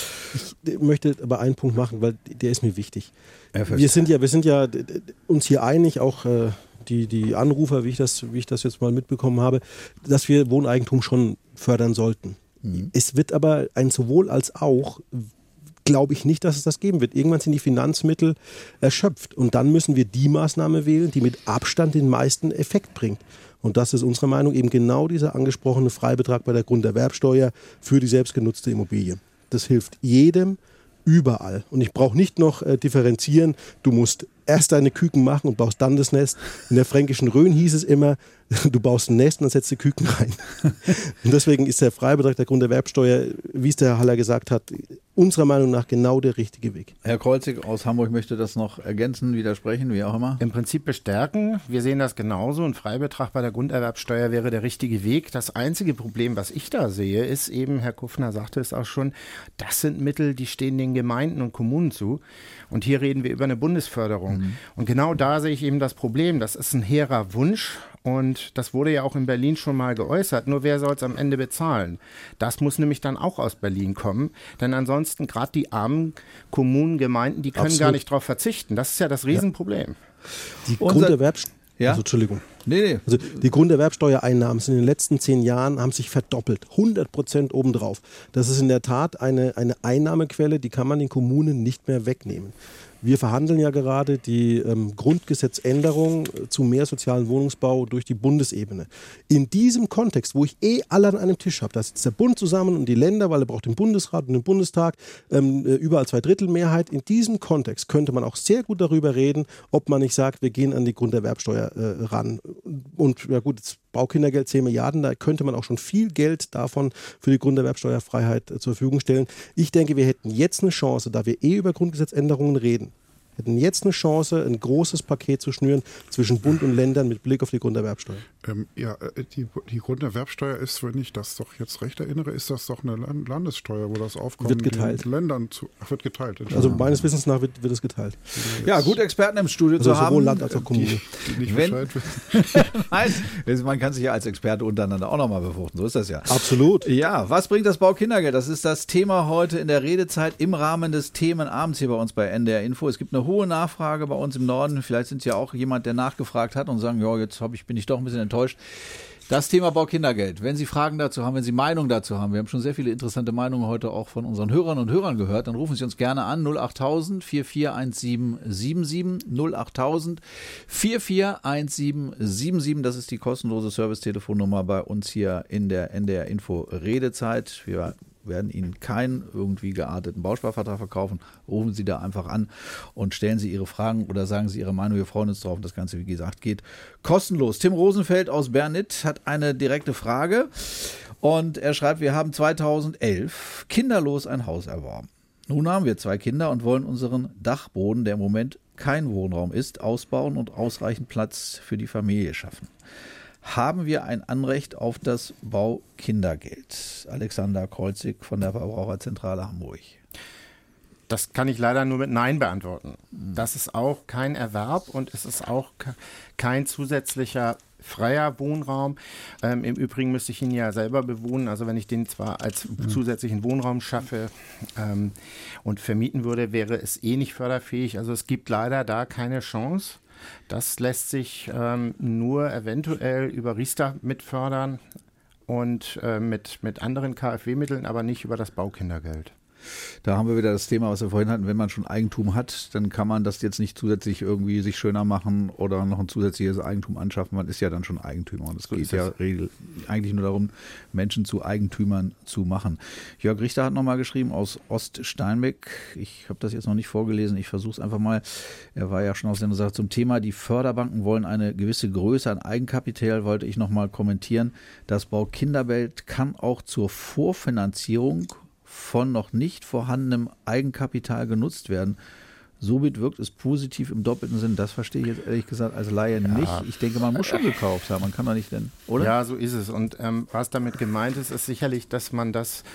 [SPEAKER 3] Ich möchte aber einen Punkt machen, weil der ist mir wichtig. Wir sind ja, wir sind ja uns hier einig, auch äh, die, die Anrufer, wie ich das, wie ich das jetzt mal mitbekommen habe, dass wir Wohneigentum schon fördern sollten. Mhm. Es wird aber ein sowohl als auch, glaube ich nicht, dass es das geben wird. Irgendwann sind die Finanzmittel erschöpft und dann müssen wir die Maßnahme wählen, die mit Abstand den meisten Effekt bringt. Und das ist unserer Meinung eben genau dieser angesprochene Freibetrag bei der Grunderwerbsteuer für die selbstgenutzte Immobilie. Das hilft jedem, überall. Und ich brauche nicht noch äh, differenzieren, du musst erst deine Küken machen und baust dann das Nest. In der fränkischen Rhön hieß es immer, du baust ein Nest und dann setzt du Küken rein. Und deswegen ist der Freibetrag der Grunderwerbsteuer, wie es der Herr Haller gesagt hat, unserer Meinung nach genau der richtige Weg.
[SPEAKER 2] Herr Kreuzig aus Hamburg möchte das noch ergänzen, widersprechen, wie auch immer.
[SPEAKER 5] Im Prinzip bestärken. Wir sehen das genauso. Ein Freibetrag bei der Grunderwerbsteuer wäre der richtige Weg. Das einzige Problem, was ich da sehe, ist eben, Herr Kufner sagte es auch schon, das sind Mittel, die stehen den Gemeinden und Kommunen zu. Und hier reden wir über eine Bundesförderung. Mhm. Und genau da sehe ich eben das Problem. Das ist ein hehrer Wunsch. Und das wurde ja auch in Berlin schon mal geäußert. Nur wer soll es am Ende bezahlen? Das muss nämlich dann auch aus Berlin kommen. Denn ansonsten gerade die armen Kommunen, Gemeinden, die können Absolut. gar nicht darauf verzichten. Das ist ja das Riesenproblem.
[SPEAKER 3] Ja. Die Grunderwerbsteuer, ja? also, Entschuldigung.
[SPEAKER 2] Nee, nee.
[SPEAKER 3] Also die Grunderwerbsteuereinnahmen sind in den letzten zehn Jahren haben sich verdoppelt. hundert Prozent obendrauf. Das ist in der Tat eine, eine Einnahmequelle, die kann man den Kommunen nicht mehr wegnehmen. Wir verhandeln ja gerade die ähm, Grundgesetzänderung zu mehr sozialen Wohnungsbau durch die Bundesebene. In diesem Kontext, wo ich eh alle an einem Tisch habe, da sitzt der Bund zusammen und die Länder, weil er braucht den Bundesrat und den Bundestag, ähm, überall Zweidrittelmehrheit. In diesem Kontext könnte man auch sehr gut darüber reden, ob man nicht sagt, wir gehen an die Grunderwerbsteuer äh, ran. Und ja gut, jetzt Baukindergeld zehn Milliarden, da könnte man auch schon viel Geld davon für die Grunderwerbsteuerfreiheit äh, zur Verfügung stellen. Ich denke, wir hätten jetzt eine Chance, da wir eh über Grundgesetzänderungen reden, hätten jetzt eine Chance, ein großes Paket zu schnüren zwischen Bund und Ländern mit Blick auf die Grunderwerbsteuer.
[SPEAKER 4] Ähm, ja, die, die Grunderwerbsteuer ist, wenn ich das doch jetzt recht erinnere, ist das doch eine Landessteuer, wo das Aufkommen
[SPEAKER 3] wird geteilt.
[SPEAKER 4] den Ländern zu, ach, wird geteilt.
[SPEAKER 3] Also meines Wissens nach wird, wird es geteilt.
[SPEAKER 2] Ja, gut Experten im Studio
[SPEAKER 3] also
[SPEAKER 2] zu haben.
[SPEAKER 3] Sowohl Land als auch Kommune.
[SPEAKER 4] Die, die nicht
[SPEAKER 2] Wenn,
[SPEAKER 4] Bescheid wissen.
[SPEAKER 2] Nein, man kann sich ja als Experte untereinander auch nochmal befruchten, so ist das ja.
[SPEAKER 3] Absolut.
[SPEAKER 2] Ja, was bringt das Baukindergeld? Das ist das Thema heute in der Redezeit im Rahmen des Themenabends hier bei uns bei N D R Info. Es gibt eine hohe Nachfrage bei uns im Norden. Vielleicht sind Sie ja auch jemand, der nachgefragt hat und sagen, ja, jetzt hab ich, bin ich doch ein bisschen enttäuscht. Das Thema Baukindergeld. Wenn Sie Fragen dazu haben, wenn Sie Meinung dazu haben, wir haben schon sehr viele interessante Meinungen heute auch von unseren Hörern und Hörern gehört, dann rufen Sie uns gerne an null acht tausend vier vier eins sieben sieben sieben null acht tausend vier vier eins sieben sieben sieben. Das ist die kostenlose Servicetelefonnummer bei uns hier in der N D R Info Redezeit. Wir werden Ihnen keinen irgendwie gearteten Bausparvertrag verkaufen. Rufen Sie da einfach an und stellen Sie Ihre Fragen oder sagen Sie Ihre Meinung. Wir freuen uns drauf. Das Ganze, wie gesagt, geht kostenlos. Tim Rosenfeld aus Bernit hat eine direkte Frage und er schreibt, wir haben zweitausendelf kinderlos ein Haus erworben. Nun haben wir zwei Kinder und wollen unseren Dachboden, der im Moment kein Wohnraum ist, ausbauen und ausreichend Platz für die Familie schaffen. Haben wir ein Anrecht auf das Baukindergeld? Alexander Kreuzig von der Verbraucherzentrale Hamburg.
[SPEAKER 5] Das kann ich leider nur mit Nein beantworten. Das ist auch kein Erwerb und es ist auch kein zusätzlicher freier Wohnraum. Ähm, Im Übrigen müsste ich ihn ja selber bewohnen. Also wenn ich den zwar als zusätzlichen Wohnraum schaffe ähm, und vermieten würde, wäre es eh nicht förderfähig. Also es gibt leider da keine Chance. Das lässt sich ähm, nur eventuell über Riester mitfördern und äh, mit, mit anderen K f W-Mitteln, aber nicht über das Baukindergeld.
[SPEAKER 2] Da haben wir wieder das Thema, was wir vorhin hatten, wenn man schon Eigentum hat, dann kann man das jetzt nicht zusätzlich irgendwie sich schöner machen oder noch ein zusätzliches Eigentum anschaffen. Man ist ja dann schon Eigentümer und es
[SPEAKER 5] So
[SPEAKER 2] geht
[SPEAKER 5] ist
[SPEAKER 2] ja
[SPEAKER 5] es.
[SPEAKER 2] regel, eigentlich nur darum, Menschen zu Eigentümern zu machen. Jörg Richter hat nochmal geschrieben aus Oststeinbeck. Ich habe das jetzt noch nicht vorgelesen, ich versuche es einfach mal. Er war ja schon auf seiner Sache zum Thema, die Förderbanken wollen eine gewisse Größe an Eigenkapital, wollte ich nochmal kommentieren. Das Baukindergeld kann auch zur Vorfinanzierung von noch nicht vorhandenem Eigenkapital genutzt werden. Somit wirkt es positiv im doppelten Sinn. Das verstehe ich jetzt ehrlich gesagt als Laie
[SPEAKER 5] Ja.
[SPEAKER 2] nicht. Ich denke, man muss schon gekauft haben. Man kann doch nicht denn, oder?
[SPEAKER 5] Ja, so ist es. Und ähm, was damit gemeint ist, ist sicherlich, dass man das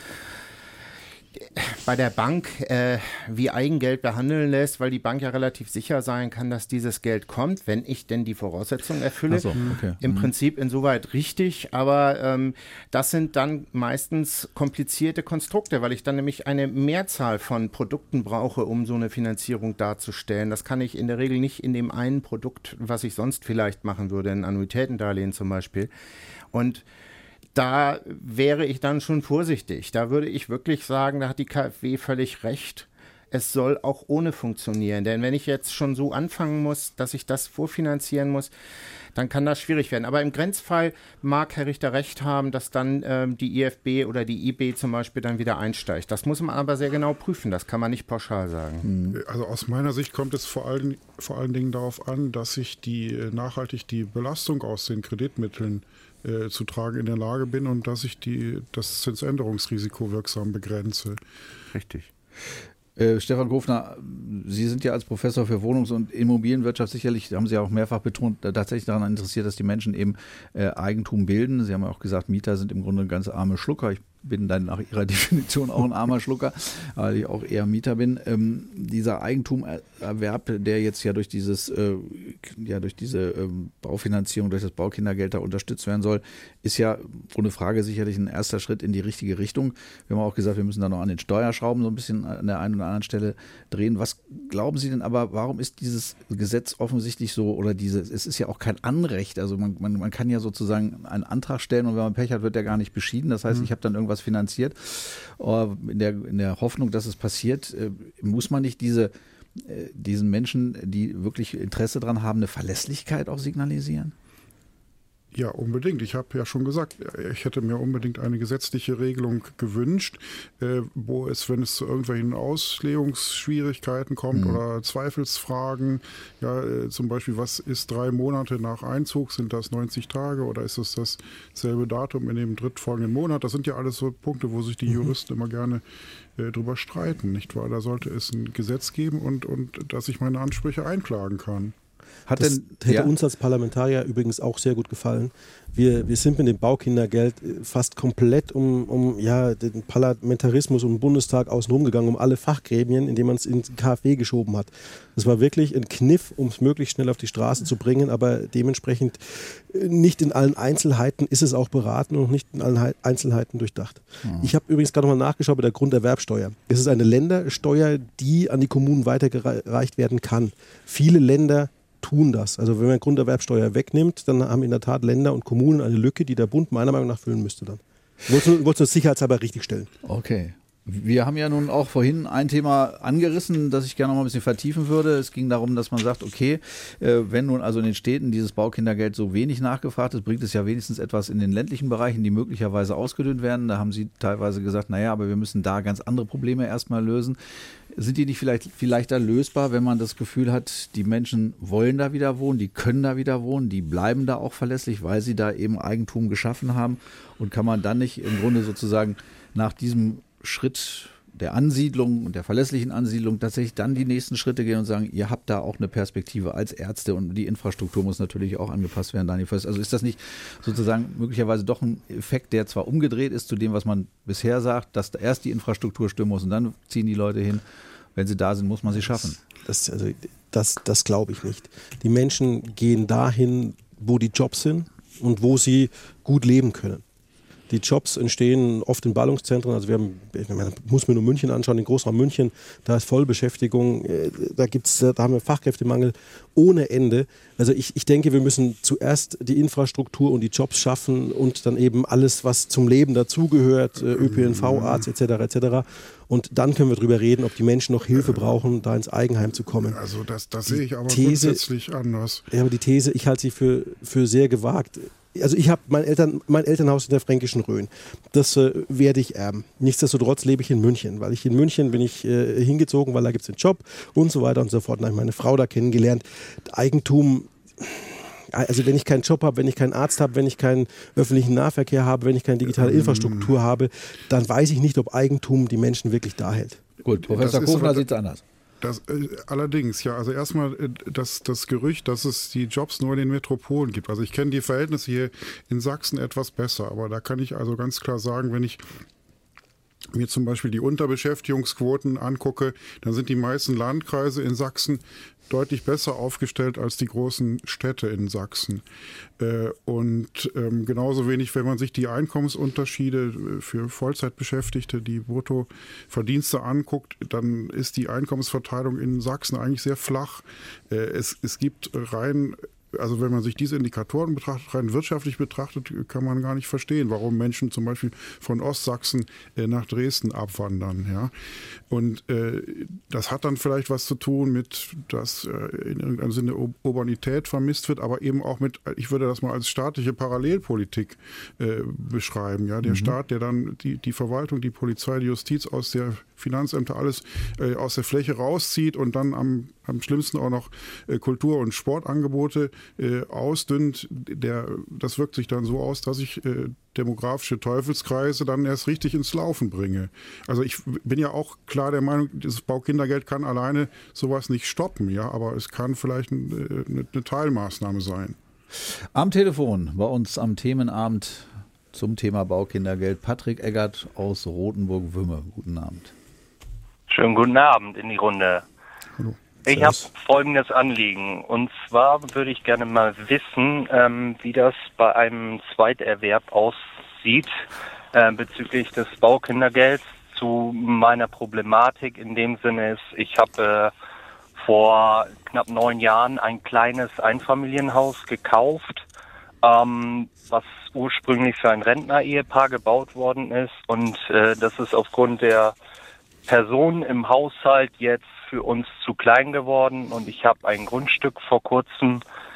[SPEAKER 5] bei der Bank äh, wie Eigengeld behandeln lässt, weil die Bank ja relativ sicher sein kann, dass dieses Geld kommt, wenn ich denn die Voraussetzungen erfülle.
[SPEAKER 2] Ach so, okay.
[SPEAKER 5] Im
[SPEAKER 2] Mhm.
[SPEAKER 5] Prinzip insoweit richtig, aber ähm, das sind dann meistens komplizierte Konstrukte, weil ich dann nämlich eine Mehrzahl von Produkten brauche, um so eine Finanzierung darzustellen. Das kann ich in der Regel nicht in dem einen Produkt, was ich sonst vielleicht machen würde, ein Annuitätendarlehen zum Beispiel. Und da wäre ich dann schon vorsichtig. Da würde ich wirklich sagen, da hat die K f W völlig recht. Es soll auch ohne funktionieren. Denn wenn ich jetzt schon so anfangen muss, dass ich das vorfinanzieren muss, dann kann das schwierig werden. Aber im Grenzfall mag Herr Richter recht haben, dass dann ähm, die I F B oder die I B zum Beispiel dann wieder einsteigt. Das muss man aber sehr genau prüfen. Das kann man nicht pauschal sagen.
[SPEAKER 4] Also aus meiner Sicht kommt es vor allen, vor allen Dingen darauf an, dass ich die äh, nachhaltig die Belastung aus den Kreditmitteln äh, zu tragen in der Lage bin und dass ich die, das Zinsänderungsrisiko wirksam begrenze.
[SPEAKER 5] Richtig.
[SPEAKER 2] Äh, Stefan Kofner, Sie sind ja als Professor für Wohnungs- und Immobilienwirtschaft sicherlich, haben Sie ja auch mehrfach betont, äh, tatsächlich daran interessiert, dass die Menschen eben äh, Eigentum bilden. Sie haben ja auch gesagt, Mieter sind im Grunde ganz arme Schlucker. Ich bin dann nach Ihrer Definition auch ein armer Schlucker, weil ich auch eher Mieter bin. Ähm, dieser Eigentumerwerb, der jetzt ja durch dieses, äh, ja durch diese ähm, Baufinanzierung, durch das Baukindergeld da unterstützt werden soll, ist ja ohne Frage sicherlich ein erster Schritt in die richtige Richtung. Wir haben auch gesagt, wir müssen da noch an den Steuerschrauben so ein bisschen an der einen oder anderen Stelle drehen. Was glauben Sie denn aber, warum ist dieses Gesetz offensichtlich so, oder diese, es ist ja auch kein Anrecht, also man, man, man kann ja sozusagen einen Antrag stellen und wenn man Pech hat, wird der gar nicht beschieden. Das heißt,
[SPEAKER 5] Mhm.
[SPEAKER 2] ich habe dann irgendwas finanziert, in der, in der Hoffnung, dass es passiert. Muss man nicht diese, diesen Menschen, die wirklich Interesse daran haben, eine Verlässlichkeit auch signalisieren?
[SPEAKER 4] Ja, unbedingt. Ich habe ja schon gesagt, ich hätte mir unbedingt eine gesetzliche Regelung gewünscht, äh, wo es, wenn es zu irgendwelchen Auslegungsschwierigkeiten kommt mhm. oder Zweifelsfragen, ja, äh, zum Beispiel, was ist drei Monate nach Einzug, sind das neunzig Tage oder ist es dasselbe Datum in dem drittfolgenden Monat? Das sind ja alles so Punkte, wo sich die Juristen mhm. immer gerne äh, drüber streiten, nicht wahr? Da sollte es ein Gesetz geben und, und dass ich meine Ansprüche einklagen kann.
[SPEAKER 3] Hat das denn, hätte ja. uns als Parlamentarier übrigens auch sehr gut gefallen. Wir, wir sind mit dem Baukindergeld fast komplett um, um ja, den Parlamentarismus und den Bundestag außenrum gegangen, um alle Fachgremien, indem man es ins K f W geschoben hat. Das war wirklich ein Kniff, um es möglichst schnell auf die Straße zu bringen, aber dementsprechend nicht in allen Einzelheiten ist es auch beraten und nicht in allen Einzelheiten durchdacht. Mhm. Ich habe übrigens gerade nochmal nachgeschaut bei der Grunderwerbsteuer. Es ist eine Ländersteuer, die an die Kommunen weitergereicht werden kann. Viele Länder tun das. Also wenn man Grunderwerbsteuer wegnimmt, dann haben in der Tat Länder und Kommunen eine Lücke, die der Bund meiner Meinung nach füllen müsste dann. Ich wollte es sicherheitshalber richtig stellen.
[SPEAKER 2] Okay. Wir haben ja nun auch vorhin ein Thema angerissen, das ich gerne noch mal ein bisschen vertiefen würde. Es ging darum, dass man sagt, okay, wenn nun also in den Städten dieses Baukindergeld so wenig nachgefragt ist, bringt es ja wenigstens etwas in den ländlichen Bereichen, die möglicherweise ausgedünnt werden. Da haben Sie teilweise gesagt, naja, aber wir müssen da ganz andere Probleme erstmal lösen. Sind die nicht vielleicht viel leichter lösbar, wenn man das Gefühl hat, die Menschen wollen da wieder wohnen, die können da wieder wohnen, die bleiben da auch verlässlich, weil sie da eben Eigentum geschaffen haben? Und kann man dann nicht im Grunde sozusagen nach diesem Schritt der Ansiedlung und der verlässlichen Ansiedlung tatsächlich dann die nächsten Schritte gehen und sagen, ihr habt da auch eine Perspektive als Ärzte und die Infrastruktur muss natürlich auch angepasst werden, Daniel Vöss. Also ist das nicht sozusagen möglicherweise doch ein Effekt, der zwar umgedreht ist zu dem, was man bisher sagt, dass erst die Infrastruktur stimmen muss und dann ziehen die Leute hin. Wenn sie da sind, muss man sie schaffen.
[SPEAKER 3] Das, also, das, das glaube ich nicht. Die Menschen gehen dahin, wo die Jobs sind und wo sie gut leben können. Die Jobs entstehen oft in Ballungszentren. Also wir haben, man muss mir nur München anschauen, den Großraum München, da ist Vollbeschäftigung, da gibt's, da haben wir Fachkräftemangel ohne Ende. Also ich, ich denke, wir müssen zuerst die Infrastruktur und die Jobs schaffen und dann eben alles, was zum Leben dazugehört, Ö P N V, Arzt et cetera et cetera. Und dann können wir darüber reden, ob die Menschen noch Hilfe brauchen, da ins Eigenheim zu kommen.
[SPEAKER 4] Also das, das sehe ich aber These, grundsätzlich anders.
[SPEAKER 3] Ja, aber die These, ich halte sie für, für sehr gewagt. Also ich habe mein, Eltern, mein Elternhaus in der Fränkischen Rhön. Das äh, werde ich erben. Nichtsdestotrotz lebe ich in München, weil ich in München bin ich äh, hingezogen, weil da gibt es einen Job und so weiter und so fort. Dann habe ich meine Frau da kennengelernt. Eigentum, also wenn ich keinen Job habe, wenn ich keinen Arzt habe, wenn ich keinen öffentlichen Nahverkehr habe, wenn ich keine digitale Infrastruktur habe, dann weiß ich nicht, ob Eigentum die Menschen wirklich da hält.
[SPEAKER 2] Gut, Professor Kofler sieht es anders.
[SPEAKER 4] Das, äh, allerdings, ja, also erstmal äh, das, das Gerücht, dass es die Jobs nur in den Metropolen gibt. Also ich kenne die Verhältnisse hier in Sachsen etwas besser, aber da kann ich also ganz klar sagen, wenn ich mir zum Beispiel die Unterbeschäftigungsquoten angucke, dann sind die meisten Landkreise in Sachsen deutlich besser aufgestellt als die großen Städte in Sachsen. Äh, und ähm, genauso wenig, wenn man sich die Einkommensunterschiede für Vollzeitbeschäftigte, die Bruttoverdienste anguckt, dann ist die Einkommensverteilung in Sachsen eigentlich sehr flach. Äh, es, es gibt rein Also wenn man sich diese Indikatoren betrachtet, rein wirtschaftlich betrachtet, kann man gar nicht verstehen, warum Menschen zum Beispiel von Ostsachsen äh, nach Dresden abwandern. Ja? Und äh, das hat dann vielleicht was zu tun mit, dass äh, in irgendeinem Sinne Urbanität vermisst wird, aber eben auch mit, ich würde das mal als staatliche Parallelpolitik äh, beschreiben. Ja? Der mhm. Staat, der dann die, die Verwaltung, die Polizei, die Justiz aus der Finanzämter alles äh, aus der Fläche rauszieht und dann am, am schlimmsten auch noch äh, Kultur- und Sportangebote äh, ausdünnt, der, das wirkt sich dann so aus, dass ich äh, demografische Teufelskreise dann erst richtig ins Laufen bringe. Also ich bin ja auch klar der Meinung, das Baukindergeld kann alleine sowas nicht stoppen, ja, aber es kann vielleicht eine, eine Teilmaßnahme sein.
[SPEAKER 2] Am Telefon bei uns am Themenabend zum Thema Baukindergeld Patrick Eggert aus Rothenburg-Wümme. Guten Abend.
[SPEAKER 17] Schönen guten Abend in die Runde.
[SPEAKER 4] Hallo.
[SPEAKER 17] Ich habe folgendes Anliegen. Und zwar würde ich gerne mal wissen, ähm, wie das bei einem Zweiterwerb aussieht äh, bezüglich des Baukindergelds. Zu meiner Problematik in dem Sinne ist, ich habe äh, vor knapp neun Jahren ein kleines Einfamilienhaus gekauft, ähm, was ursprünglich für ein Rentner-Ehepaar gebaut worden ist. Und äh, das ist aufgrund der Personen im Haushalt jetzt für uns zu klein geworden und ich habe ein Grundstück vor kurzem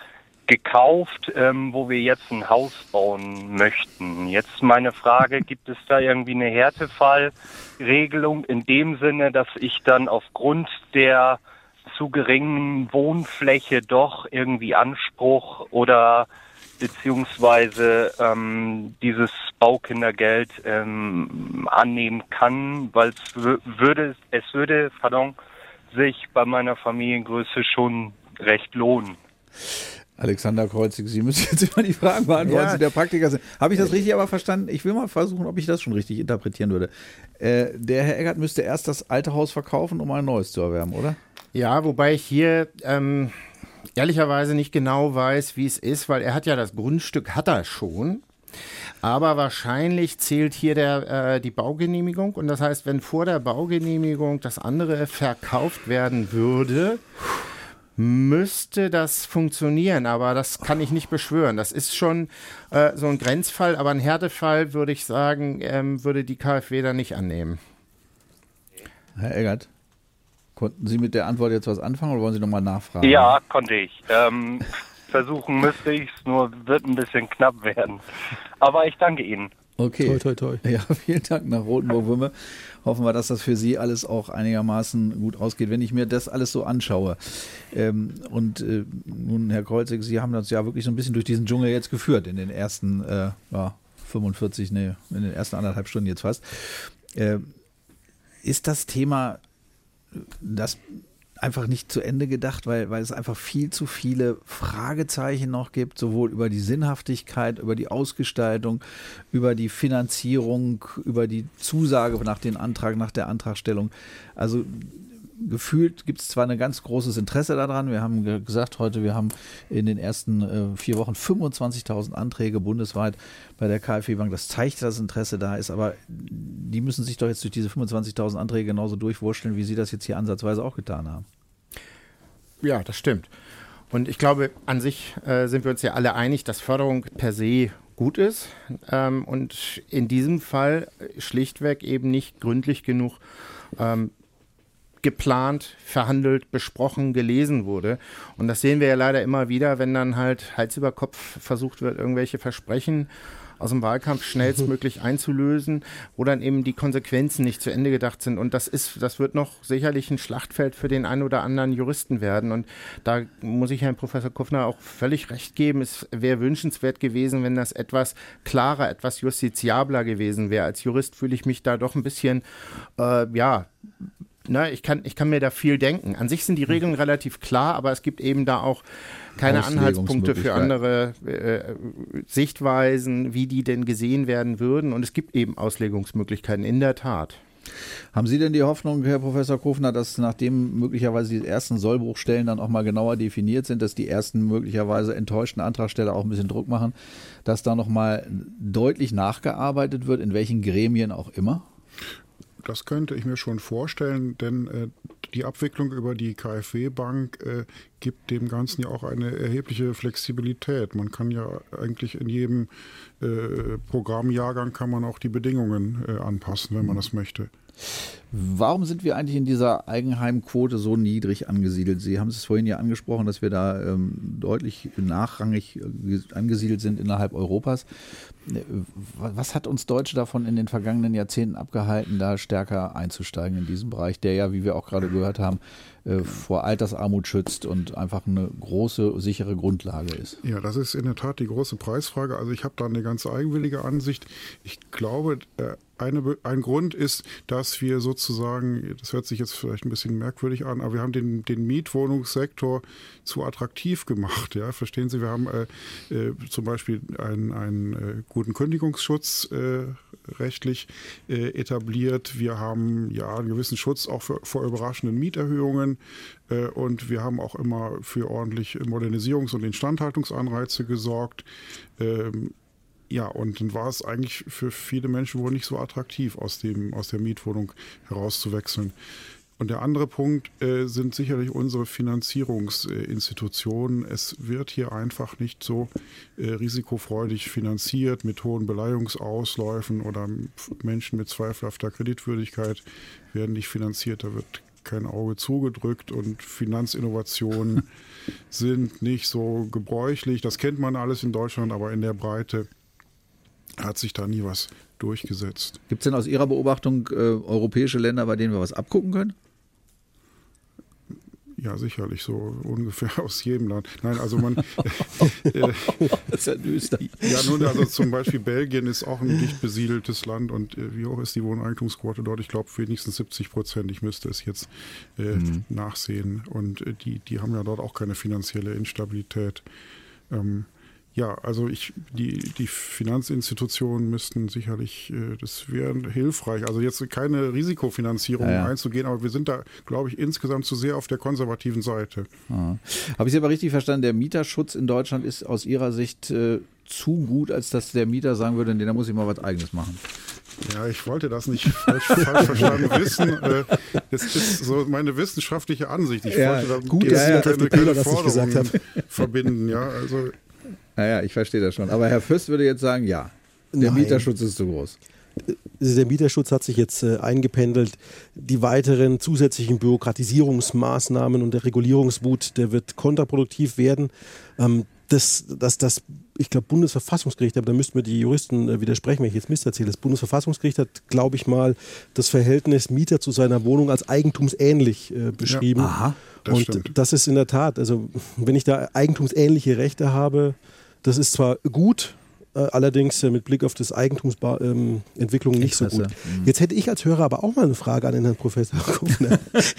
[SPEAKER 17] gekauft, ähm, wo wir jetzt ein Haus bauen möchten. Jetzt meine Frage, gibt es da irgendwie eine Härtefallregelung in dem Sinne, dass ich dann aufgrund der zu geringen Wohnfläche doch irgendwie Anspruch oder beziehungsweise ähm, dieses Baukindergeld ähm, annehmen kann, weil es w- würde, es würde, pardon, sich bei meiner Familiengröße schon recht lohnen.
[SPEAKER 2] Alexander Kreuzig, Sie müssen jetzt immer die Fragen beantworten,
[SPEAKER 5] Ja.
[SPEAKER 2] Sie der Praktiker sind. Habe ich das richtig aber verstanden? Ich will mal versuchen, ob ich das schon richtig interpretieren würde. Äh, der Herr Eggert müsste erst das alte Haus verkaufen, um ein neues zu erwerben, oder?
[SPEAKER 5] Ja, wobei ich hier ähm, ehrlicherweise nicht genau weiß, wie es ist, weil er hat ja das Grundstück, hat er schon. Aber wahrscheinlich zählt hier der, äh, die Baugenehmigung. Und das heißt, wenn vor der Baugenehmigung das andere verkauft werden würde, müsste das funktionieren. Aber das kann ich nicht beschwören. Das ist schon äh, so ein Grenzfall. Aber ein Härtefall, würde ich sagen, ähm, würde die KfW dann nicht annehmen.
[SPEAKER 2] Herr Eggert, konnten Sie mit der Antwort jetzt was anfangen oder wollen Sie nochmal nachfragen?
[SPEAKER 17] Ja, konnte ich. Ähm, versuchen müsste ich es, nur wird ein bisschen knapp werden. Aber ich danke Ihnen.
[SPEAKER 2] Okay.
[SPEAKER 3] Toi, toi, toi.
[SPEAKER 2] Ja, vielen Dank nach Rotenburg-Würme. Hoffen wir, dass das für Sie alles auch einigermaßen gut ausgeht. Wenn ich mir das alles so anschaue ähm, und äh, nun, Herr Kreuzig, Sie haben uns ja wirklich so ein bisschen durch diesen Dschungel jetzt geführt in den ersten äh, ja, fünfundvierzig, nee, in den ersten anderthalb Stunden jetzt fast. Äh, ist das Thema das einfach nicht zu Ende gedacht, weil, weil es einfach viel zu viele Fragezeichen noch gibt, sowohl über die Sinnhaftigkeit, über die Ausgestaltung, über die Finanzierung, über die Zusage nach dem Antrag, nach der Antragstellung. Also gefühlt gibt es zwar ein ganz großes Interesse daran. Wir haben ge- gesagt heute, wir haben in den ersten äh, vier Wochen fünfundzwanzigtausend Anträge bundesweit bei der KfW-Bank. Das zeigt, dass das Interesse da ist, aber die müssen sich doch jetzt durch diese fünfundzwanzigtausend Anträge genauso durchwurschteln, wie Sie das jetzt hier ansatzweise auch getan haben.
[SPEAKER 5] Ja, das stimmt. Und ich glaube, an sich äh, sind wir uns ja alle einig, dass Förderung per se gut ist ähm, und in diesem Fall schlichtweg eben nicht gründlich genug ähm, geplant, verhandelt, besprochen, gelesen wurde. Und das sehen wir ja leider immer wieder, wenn dann halt Hals über Kopf versucht wird, irgendwelche Versprechen aus dem Wahlkampf schnellstmöglich einzulösen, wo dann eben die Konsequenzen nicht zu Ende gedacht sind. Und das ist, das wird noch sicherlich ein Schlachtfeld für den einen oder anderen Juristen werden. Und da muss ich Herrn Professor Kuffner auch völlig recht geben. Es wäre wünschenswert gewesen, wenn das etwas klarer, etwas justiziabler gewesen wäre. Als Jurist fühle ich mich da doch ein bisschen, äh, ja, Na, ich kann, ich kann mir da viel denken. An sich sind die Regeln relativ klar, aber es gibt eben da auch keine Anhaltspunkte für andere äh, Sichtweisen, wie die denn gesehen werden würden. Und es gibt eben Auslegungsmöglichkeiten, in der Tat.
[SPEAKER 2] Haben Sie denn die Hoffnung, Herr Professor Kuffner, dass nachdem möglicherweise die ersten Sollbruchstellen dann auch mal genauer definiert sind, dass die ersten möglicherweise enttäuschten Antragsteller auch ein bisschen Druck machen, dass da nochmal deutlich nachgearbeitet wird, in welchen Gremien auch immer?
[SPEAKER 4] Das könnte ich mir schon vorstellen, denn äh, die Abwicklung über die KfW-Bank äh, gibt dem Ganzen ja auch eine erhebliche Flexibilität. Man kann ja eigentlich in jedem äh, Programmjahrgang kann man auch die Bedingungen äh, anpassen, wenn man das möchte.
[SPEAKER 2] Warum sind wir eigentlich in dieser Eigenheimquote so niedrig angesiedelt? Sie haben es vorhin ja angesprochen, dass wir da ähm, deutlich nachrangig äh, angesiedelt sind innerhalb Europas. Was hat uns Deutsche davon in den vergangenen Jahrzehnten abgehalten, da stärker einzusteigen in diesen Bereich, der ja, wie wir auch gerade gehört haben, äh, vor Altersarmut schützt und einfach eine große, sichere Grundlage ist?
[SPEAKER 4] Ja, das ist in der Tat die große Preisfrage. Also ich habe da eine ganz eigenwillige Ansicht. Ich glaube, äh, Eine, ein Grund ist, dass wir sozusagen, das hört sich jetzt vielleicht ein bisschen merkwürdig an, aber wir haben den, den Mietwohnungssektor zu attraktiv gemacht. Ja? Verstehen Sie, wir haben äh, äh, zum Beispiel einen, einen äh, guten Kündigungsschutz äh, rechtlich äh, etabliert. Wir haben ja einen gewissen Schutz auch für, vor überraschenden Mieterhöhungen äh, und wir haben auch immer für ordentlich Modernisierungs- und Instandhaltungsanreize gesorgt. Ähm, Ja, und dann war es eigentlich für viele Menschen wohl nicht so attraktiv, aus dem, aus der Mietwohnung herauszuwechseln. Und der andere Punkt äh, sind sicherlich unsere Finanzierungsinstitutionen. Es wird hier einfach nicht so äh, risikofreudig finanziert mit hohen Beleihungsausläufen oder Menschen mit zweifelhafter Kreditwürdigkeit werden nicht finanziert. Da wird kein Auge zugedrückt und Finanzinnovationen sind nicht so gebräuchlich. Das kennt man alles in Deutschland, aber in der Breite hat sich da nie was durchgesetzt.
[SPEAKER 2] Gibt es denn aus Ihrer Beobachtung äh, europäische Länder, bei denen wir was abgucken können?
[SPEAKER 4] Ja, sicherlich, so ungefähr aus jedem Land. Nein, also man... äh,
[SPEAKER 2] das ist ja düster.
[SPEAKER 4] Ja, nun, also zum Beispiel Belgien ist auch ein dicht besiedeltes Land und äh, wie hoch ist die Wohneigentumsquote dort? Ich glaube wenigstens siebzig Prozent. Ich müsste es jetzt äh, mhm. nachsehen. Und äh, die, die haben ja dort auch keine finanzielle Instabilität. Ähm, Ja, also ich, die, die Finanzinstitutionen müssten sicherlich, das wäre hilfreich, also jetzt keine Risikofinanzierung ja, ja. einzugehen, aber wir sind da, glaube ich, insgesamt zu sehr auf der konservativen Seite.
[SPEAKER 2] Ah. Habe ich Sie aber richtig verstanden, der Mieterschutz in Deutschland ist aus Ihrer Sicht äh, zu gut, als dass der Mieter sagen würde, nee, da muss ich mal was Eigenes machen?
[SPEAKER 4] Ja, ich wollte das nicht falsch, falsch verstanden wissen. Das ist so meine wissenschaftliche Ansicht. Ich
[SPEAKER 2] ja,
[SPEAKER 4] wollte da
[SPEAKER 2] gut,
[SPEAKER 4] jetzt
[SPEAKER 2] ja, ja,
[SPEAKER 4] keine, keine Forderungen
[SPEAKER 2] gesagt
[SPEAKER 4] verbinden, ja, also...
[SPEAKER 2] Naja, ich verstehe das schon. Aber Herr Fürst würde jetzt sagen, ja, der Nein. Mieterschutz ist zu groß.
[SPEAKER 3] Der Mieterschutz hat sich jetzt äh, eingependelt. Die weiteren zusätzlichen Bürokratisierungsmaßnahmen und der Regulierungswut, der wird kontraproduktiv werden. Ähm, das, das, das, ich glaube, Bundesverfassungsgericht, aber da müssten wir die Juristen äh, widersprechen, wenn ich jetzt Mist erzähle. Das Bundesverfassungsgericht hat, glaube ich mal, das Verhältnis Mieter zu seiner Wohnung als eigentumsähnlich äh, beschrieben. Ja. Aha, das und stimmt. Das ist in der Tat, also wenn ich da eigentumsähnliche Rechte habe, das ist zwar gut, äh, allerdings äh, mit Blick auf das Eigentumsentwicklung ähm, nicht so gut. Mhm. Jetzt hätte ich als Hörer aber auch mal eine Frage an den Herrn Professor Kufner.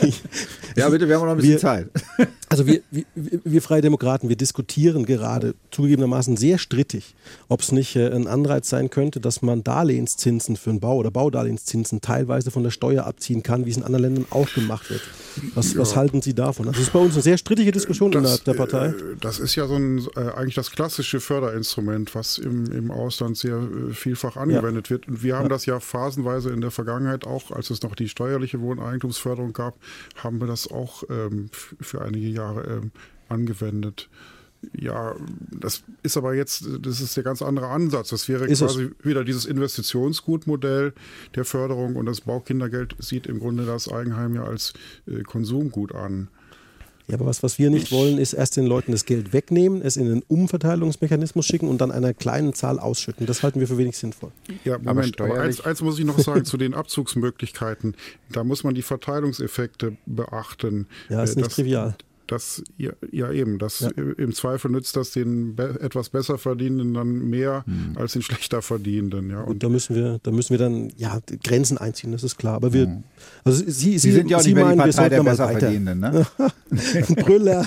[SPEAKER 2] Ja, bitte, wir haben noch ein bisschen
[SPEAKER 3] wir,
[SPEAKER 2] Zeit.
[SPEAKER 3] Also wir, wir, wir Freie Demokraten, wir diskutieren gerade zugegebenermaßen sehr strittig, ob es nicht äh, ein Anreiz sein könnte, dass man Darlehenszinsen für einen Bau oder Baudarlehenszinsen teilweise von der Steuer abziehen kann, wie es in anderen Ländern auch gemacht wird. Was, ja. was halten Sie davon? Also das ist bei uns eine sehr strittige Diskussion das, innerhalb der Partei.
[SPEAKER 4] Äh, das ist ja so ein, äh, eigentlich das klassische Förderinstrument, was im, im Ausland sehr äh, vielfach angewendet ja. wird. Und wir haben ja. das ja phasenweise in der Vergangenheit auch, als es noch die steuerliche Wohneigentumsförderung gab, haben wir das auch ähm, für einige Jahre ähm, angewendet. Ja, das ist aber jetzt, das ist der ganz andere Ansatz. Das wäre ist quasi es? wieder dieses Investitionsgutmodell der Förderung und das Baukindergeld sieht im Grunde das Eigenheim ja als äh, Konsumgut an.
[SPEAKER 3] Ja, aber was, was wir nicht wollen, ist erst den Leuten das Geld wegnehmen, es in einen Umverteilungsmechanismus schicken und dann einer kleinen Zahl ausschütten. Das halten wir für wenig sinnvoll.
[SPEAKER 4] Ja, Moment, aber, aber eins, eins muss ich noch sagen zu den Abzugsmöglichkeiten. Da muss man die Verteilungseffekte beachten.
[SPEAKER 3] Ja, ist nicht
[SPEAKER 4] das,
[SPEAKER 3] trivial.
[SPEAKER 4] Das, ja, ja eben, das,
[SPEAKER 3] ja.
[SPEAKER 4] im Zweifel nützt das den be- etwas besser Verdienenden dann mehr hm. als den schlechter Verdienenden. Ja.
[SPEAKER 3] Und, und da müssen wir, da müssen wir dann ja, Grenzen einziehen, das ist klar. Aber wir, hm. also Sie, Sie,
[SPEAKER 2] Sie sind ja auch
[SPEAKER 3] Sie
[SPEAKER 2] nicht
[SPEAKER 3] meinen,
[SPEAKER 2] mehr die Partei der
[SPEAKER 3] besser
[SPEAKER 2] Verdienenden, ne?
[SPEAKER 3] Brüller.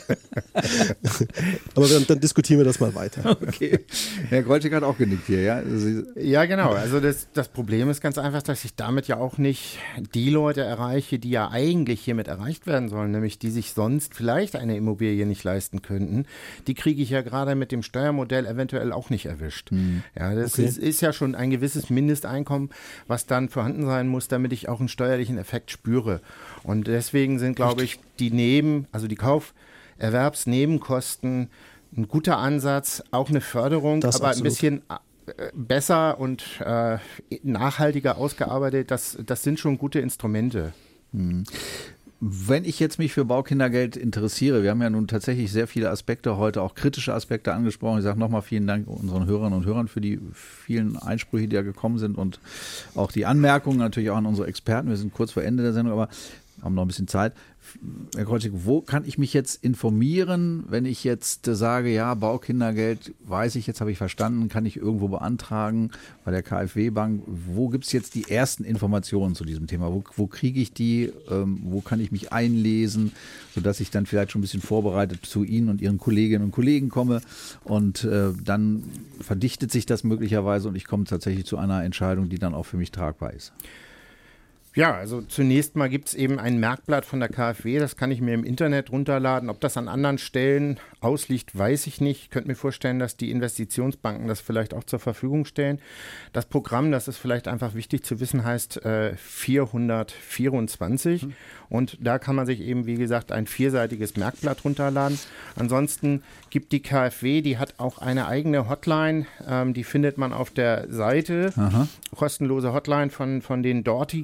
[SPEAKER 3] Aber dann, dann diskutieren wir das mal weiter.
[SPEAKER 2] Okay. Herr Grolschig hat auch genickt hier, ja?
[SPEAKER 5] Sie ja, genau. Also das, das Problem ist ganz einfach, dass ich damit ja auch nicht die Leute erreiche, die ja eigentlich hiermit erreicht werden sollen, nämlich die sich sonst vielleicht eine Immobilie nicht leisten könnten, die kriege ich ja gerade mit dem Steuermodell eventuell auch nicht erwischt. Mhm. Ja, das okay. ist, ist ja schon ein gewisses Mindesteinkommen, was dann vorhanden sein muss, damit ich auch einen steuerlichen Effekt spüre. Und deswegen sind, glaube ich, die Neben, also die Kauferwerbsnebenkosten ein guter Ansatz, auch eine Förderung, das aber absolut. Ein bisschen besser und äh, nachhaltiger ausgearbeitet. Das, das sind schon gute Instrumente.
[SPEAKER 2] Mhm. Wenn ich jetzt mich für Baukindergeld interessiere, wir haben ja nun tatsächlich sehr viele Aspekte heute, auch kritische Aspekte angesprochen. Ich sage nochmal vielen Dank unseren Hörerinnen und Hörern für die vielen Einsprüche, die da gekommen sind und auch die Anmerkungen, natürlich auch an unsere Experten. Wir sind kurz vor Ende der Sendung, aber haben noch ein bisschen Zeit. Herr Grolschig, wo kann ich mich jetzt informieren, wenn ich jetzt äh, sage, ja, Baukindergeld, weiß ich, jetzt habe ich verstanden, kann ich irgendwo beantragen bei der KfW-Bank. Wo gibt es jetzt die ersten Informationen zu diesem Thema? Wo, wo kriege ich die? Ähm, wo kann ich mich einlesen, sodass ich dann vielleicht schon ein bisschen vorbereitet zu Ihnen und Ihren Kolleginnen und Kollegen komme und äh, dann verdichtet sich das möglicherweise und ich komme tatsächlich zu einer Entscheidung, die dann auch für mich tragbar ist.
[SPEAKER 5] Ja, also zunächst mal gibt es eben ein Merkblatt von der KfW, das kann ich mir im Internet runterladen. Ob das an anderen Stellen ausliegt, weiß ich nicht. Ich könnte mir vorstellen, dass die Investitionsbanken das vielleicht auch zur Verfügung stellen. Das Programm, das ist vielleicht einfach wichtig zu wissen, heißt äh, vierhundertvierundzwanzig mhm. und da kann man sich eben, wie gesagt, ein vierseitiges Merkblatt runterladen. Ansonsten gibt die KfW, die hat auch eine eigene Hotline, ähm, die findet man auf der Seite, Aha. kostenlose Hotline von, von den dortigen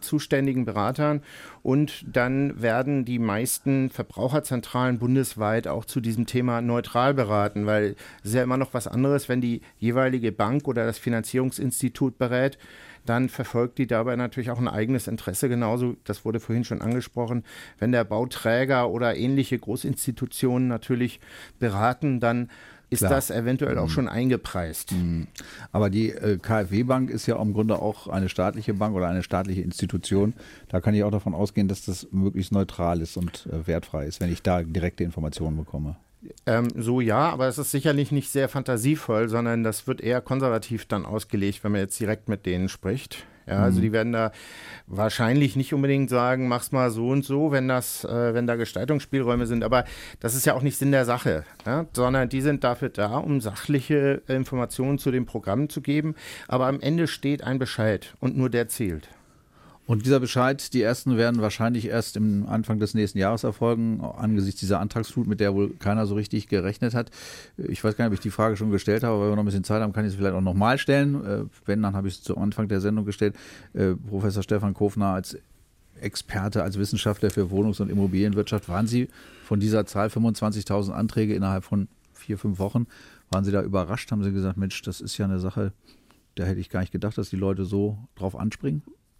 [SPEAKER 5] zuständigen Beratern und dann werden die meisten Verbraucherzentralen bundesweit auch zu diesem Thema neutral beraten, weil es ist ja immer noch was anderes, wenn die jeweilige Bank oder das Finanzierungsinstitut berät, dann verfolgt die dabei natürlich auch ein eigenes Interesse. Genauso, das wurde vorhin schon angesprochen, wenn der Bauträger oder ähnliche Großinstitutionen natürlich beraten, dann ist Klar. das eventuell auch schon eingepreist.
[SPEAKER 2] Aber die äh, KfW-Bank ist ja im Grunde auch eine staatliche Bank oder eine staatliche Institution. Da kann ich auch davon ausgehen, dass das möglichst neutral ist und äh, wertfrei ist, wenn ich da direkte Informationen bekomme.
[SPEAKER 5] Ähm, so ja, aber es ist sicherlich nicht sehr fantasievoll, sondern das wird eher konservativ dann ausgelegt, wenn man jetzt direkt mit denen spricht. Ja, also die werden da wahrscheinlich nicht unbedingt sagen, mach's mal so und so, wenn das, äh, wenn da Gestaltungsspielräume sind. Aber das ist ja auch nicht Sinn der Sache, ja? Sondern die sind dafür da, um sachliche Informationen zu den Programmen zu geben. Aber am Ende steht ein Bescheid und nur der zählt.
[SPEAKER 2] Und dieser Bescheid, die ersten werden wahrscheinlich erst im Anfang des nächsten Jahres erfolgen, angesichts dieser Antragsflut, mit der wohl keiner so richtig gerechnet hat. Ich weiß gar nicht, ob ich die Frage schon gestellt habe, aber wenn wir noch ein bisschen Zeit haben, kann ich sie vielleicht auch nochmal stellen. Wenn, dann habe ich es zu Anfang der Sendung gestellt. Professor Stefan Kofner als Experte, als Wissenschaftler für Wohnungs- und Immobilienwirtschaft, waren Sie von dieser Zahl fünfundzwanzigtausend Anträge innerhalb von vier, fünf Wochen, waren Sie da überrascht? Haben Sie gesagt, Mensch, das ist ja eine Sache, da hätte ich gar nicht gedacht, dass die Leute so drauf anspringen?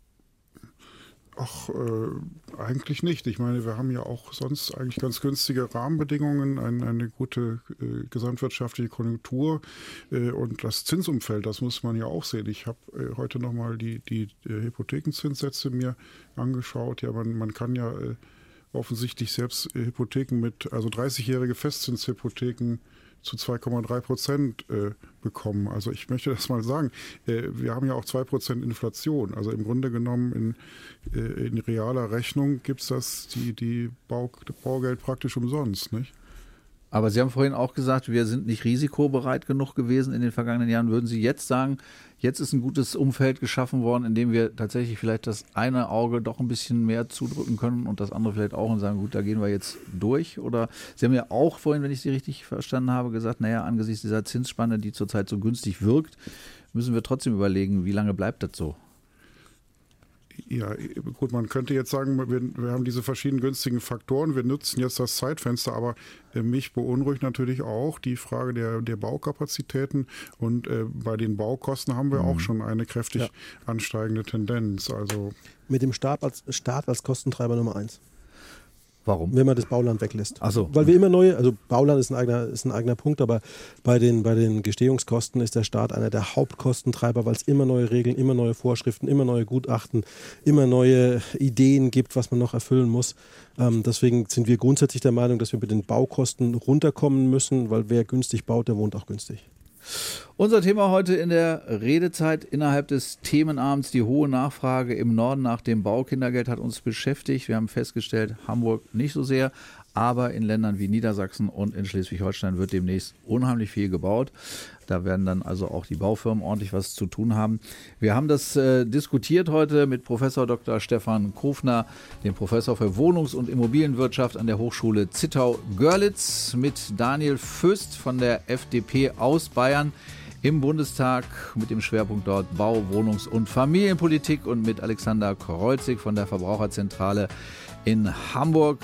[SPEAKER 4] Ach, äh, eigentlich nicht. Ich meine, wir haben ja auch sonst eigentlich ganz günstige Rahmenbedingungen, ein, eine gute äh, gesamtwirtschaftliche Konjunktur äh, und das Zinsumfeld, das muss man ja auch sehen. Ich habe äh, heute nochmal die, die äh, Hypothekenzinssätze mir angeschaut. Ja, man, man kann ja äh, offensichtlich selbst äh, Hypotheken mit, also dreißigjährige Festzinshypotheken zu zwei Komma drei Prozent äh, bekommen. Also ich möchte das mal sagen, äh, wir haben ja auch zwei Prozent Inflation. Also im Grunde genommen in, äh, in realer Rechnung gibt es das, die, die Bau, Baugeld praktisch umsonst, nicht?
[SPEAKER 2] Aber Sie haben vorhin auch gesagt, wir sind nicht risikobereit genug gewesen in den vergangenen Jahren. Würden Sie jetzt sagen, jetzt ist ein gutes Umfeld geschaffen worden, in dem wir tatsächlich vielleicht das eine Auge doch ein bisschen mehr zudrücken können und das andere vielleicht auch und sagen, gut, da gehen wir jetzt durch? Oder Sie haben ja auch vorhin, wenn ich Sie richtig verstanden habe, gesagt, naja, angesichts dieser Zinsspanne, die zurzeit so günstig wirkt, müssen wir trotzdem überlegen, wie lange bleibt das so?
[SPEAKER 4] Ja, gut, man könnte jetzt sagen, wir, wir haben diese verschiedenen günstigen Faktoren, wir nutzen jetzt das Zeitfenster, aber äh, mich beunruhigt natürlich auch die Frage der, der Baukapazitäten und äh, bei den Baukosten haben wir mhm. auch schon eine kräftig ja. ansteigende Tendenz. Also
[SPEAKER 3] mit dem Staat als, Staat als Kostentreiber Nummer eins.
[SPEAKER 2] Warum?
[SPEAKER 3] Wenn man das Bauland weglässt.
[SPEAKER 2] Ach so.
[SPEAKER 3] Weil wir immer neue, also Bauland ist ein eigener, ist ein eigener Punkt, aber bei den, bei den Gestehungskosten ist der Staat einer der Hauptkostentreiber, weil es immer neue Regeln, immer neue Vorschriften, immer neue Gutachten, immer neue Ideen gibt, was man noch erfüllen muss. Ähm, deswegen sind wir grundsätzlich der Meinung, dass wir mit den Baukosten runterkommen müssen, weil wer günstig baut, der wohnt auch günstig.
[SPEAKER 2] Unser Thema heute in der Redezeit innerhalb des Themenabends, die hohe Nachfrage im Norden nach dem Baukindergeld hat uns beschäftigt. Wir haben festgestellt, Hamburg nicht so sehr, aber in Ländern wie Niedersachsen und in Schleswig-Holstein wird demnächst unheimlich viel gebaut. Da werden dann also auch die Baufirmen ordentlich was zu tun haben. Wir haben das äh, diskutiert heute mit Professor Doktor Stefan Kofner, dem Professor für Wohnungs- und Immobilienwirtschaft an der Hochschule Zittau-Görlitz, mit Daniel Föst von der F D P aus Bayern im Bundestag mit dem Schwerpunkt dort Bau-, Wohnungs- und Familienpolitik und mit Alexander Kreuzig von der Verbraucherzentrale in Hamburg.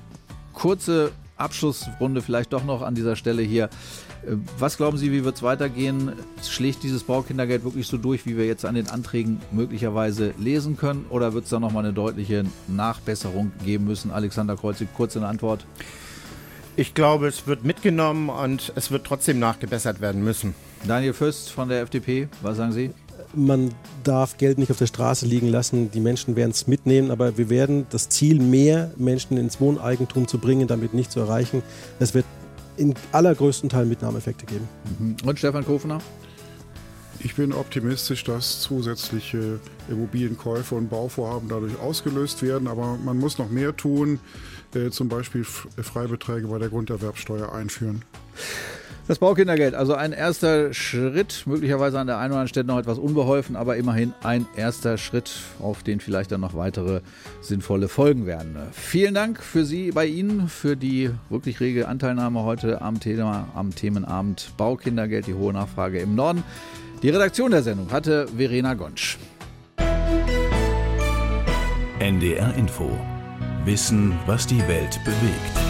[SPEAKER 2] Kurze Abschlussrunde vielleicht doch noch an dieser Stelle hier. Was glauben Sie, wie wird es weitergehen? Schlägt dieses Baukindergeld wirklich so durch, wie wir jetzt an den Anträgen möglicherweise lesen können? Oder wird es da nochmal eine deutliche Nachbesserung geben müssen? Alexander Kreuzig, kurz eine Antwort.
[SPEAKER 5] Ich glaube, es wird mitgenommen und es wird trotzdem nachgebessert werden müssen.
[SPEAKER 2] Daniel Föst von der F D P, was sagen Sie?
[SPEAKER 3] Man darf Geld nicht auf der Straße liegen lassen. Die Menschen werden es mitnehmen, aber wir werden das Ziel, mehr Menschen ins Wohneigentum zu bringen, damit nicht zu erreichen. Es wird in allergrößten Teil Mitnahmeeffekte geben.
[SPEAKER 2] Und Stefan Kofner?
[SPEAKER 4] Ich bin optimistisch, dass zusätzliche Immobilienkäufe und Bauvorhaben dadurch ausgelöst werden, aber man muss noch mehr tun, äh, zum Beispiel Freibeträge bei der Grunderwerbsteuer einführen.
[SPEAKER 2] Das Baukindergeld, also ein erster Schritt, möglicherweise an der einen oder anderen Stelle noch etwas unbeholfen, aber immerhin ein erster Schritt, auf den vielleicht dann noch weitere sinnvolle Folgen werden. Vielen Dank für Sie, bei Ihnen, für die wirklich rege Anteilnahme heute am Thema, am Themenabend Baukindergeld, die hohe Nachfrage im Norden. Die Redaktion der Sendung hatte Verena Gonsch.
[SPEAKER 1] N D R Info. Wissen, was die Welt bewegt.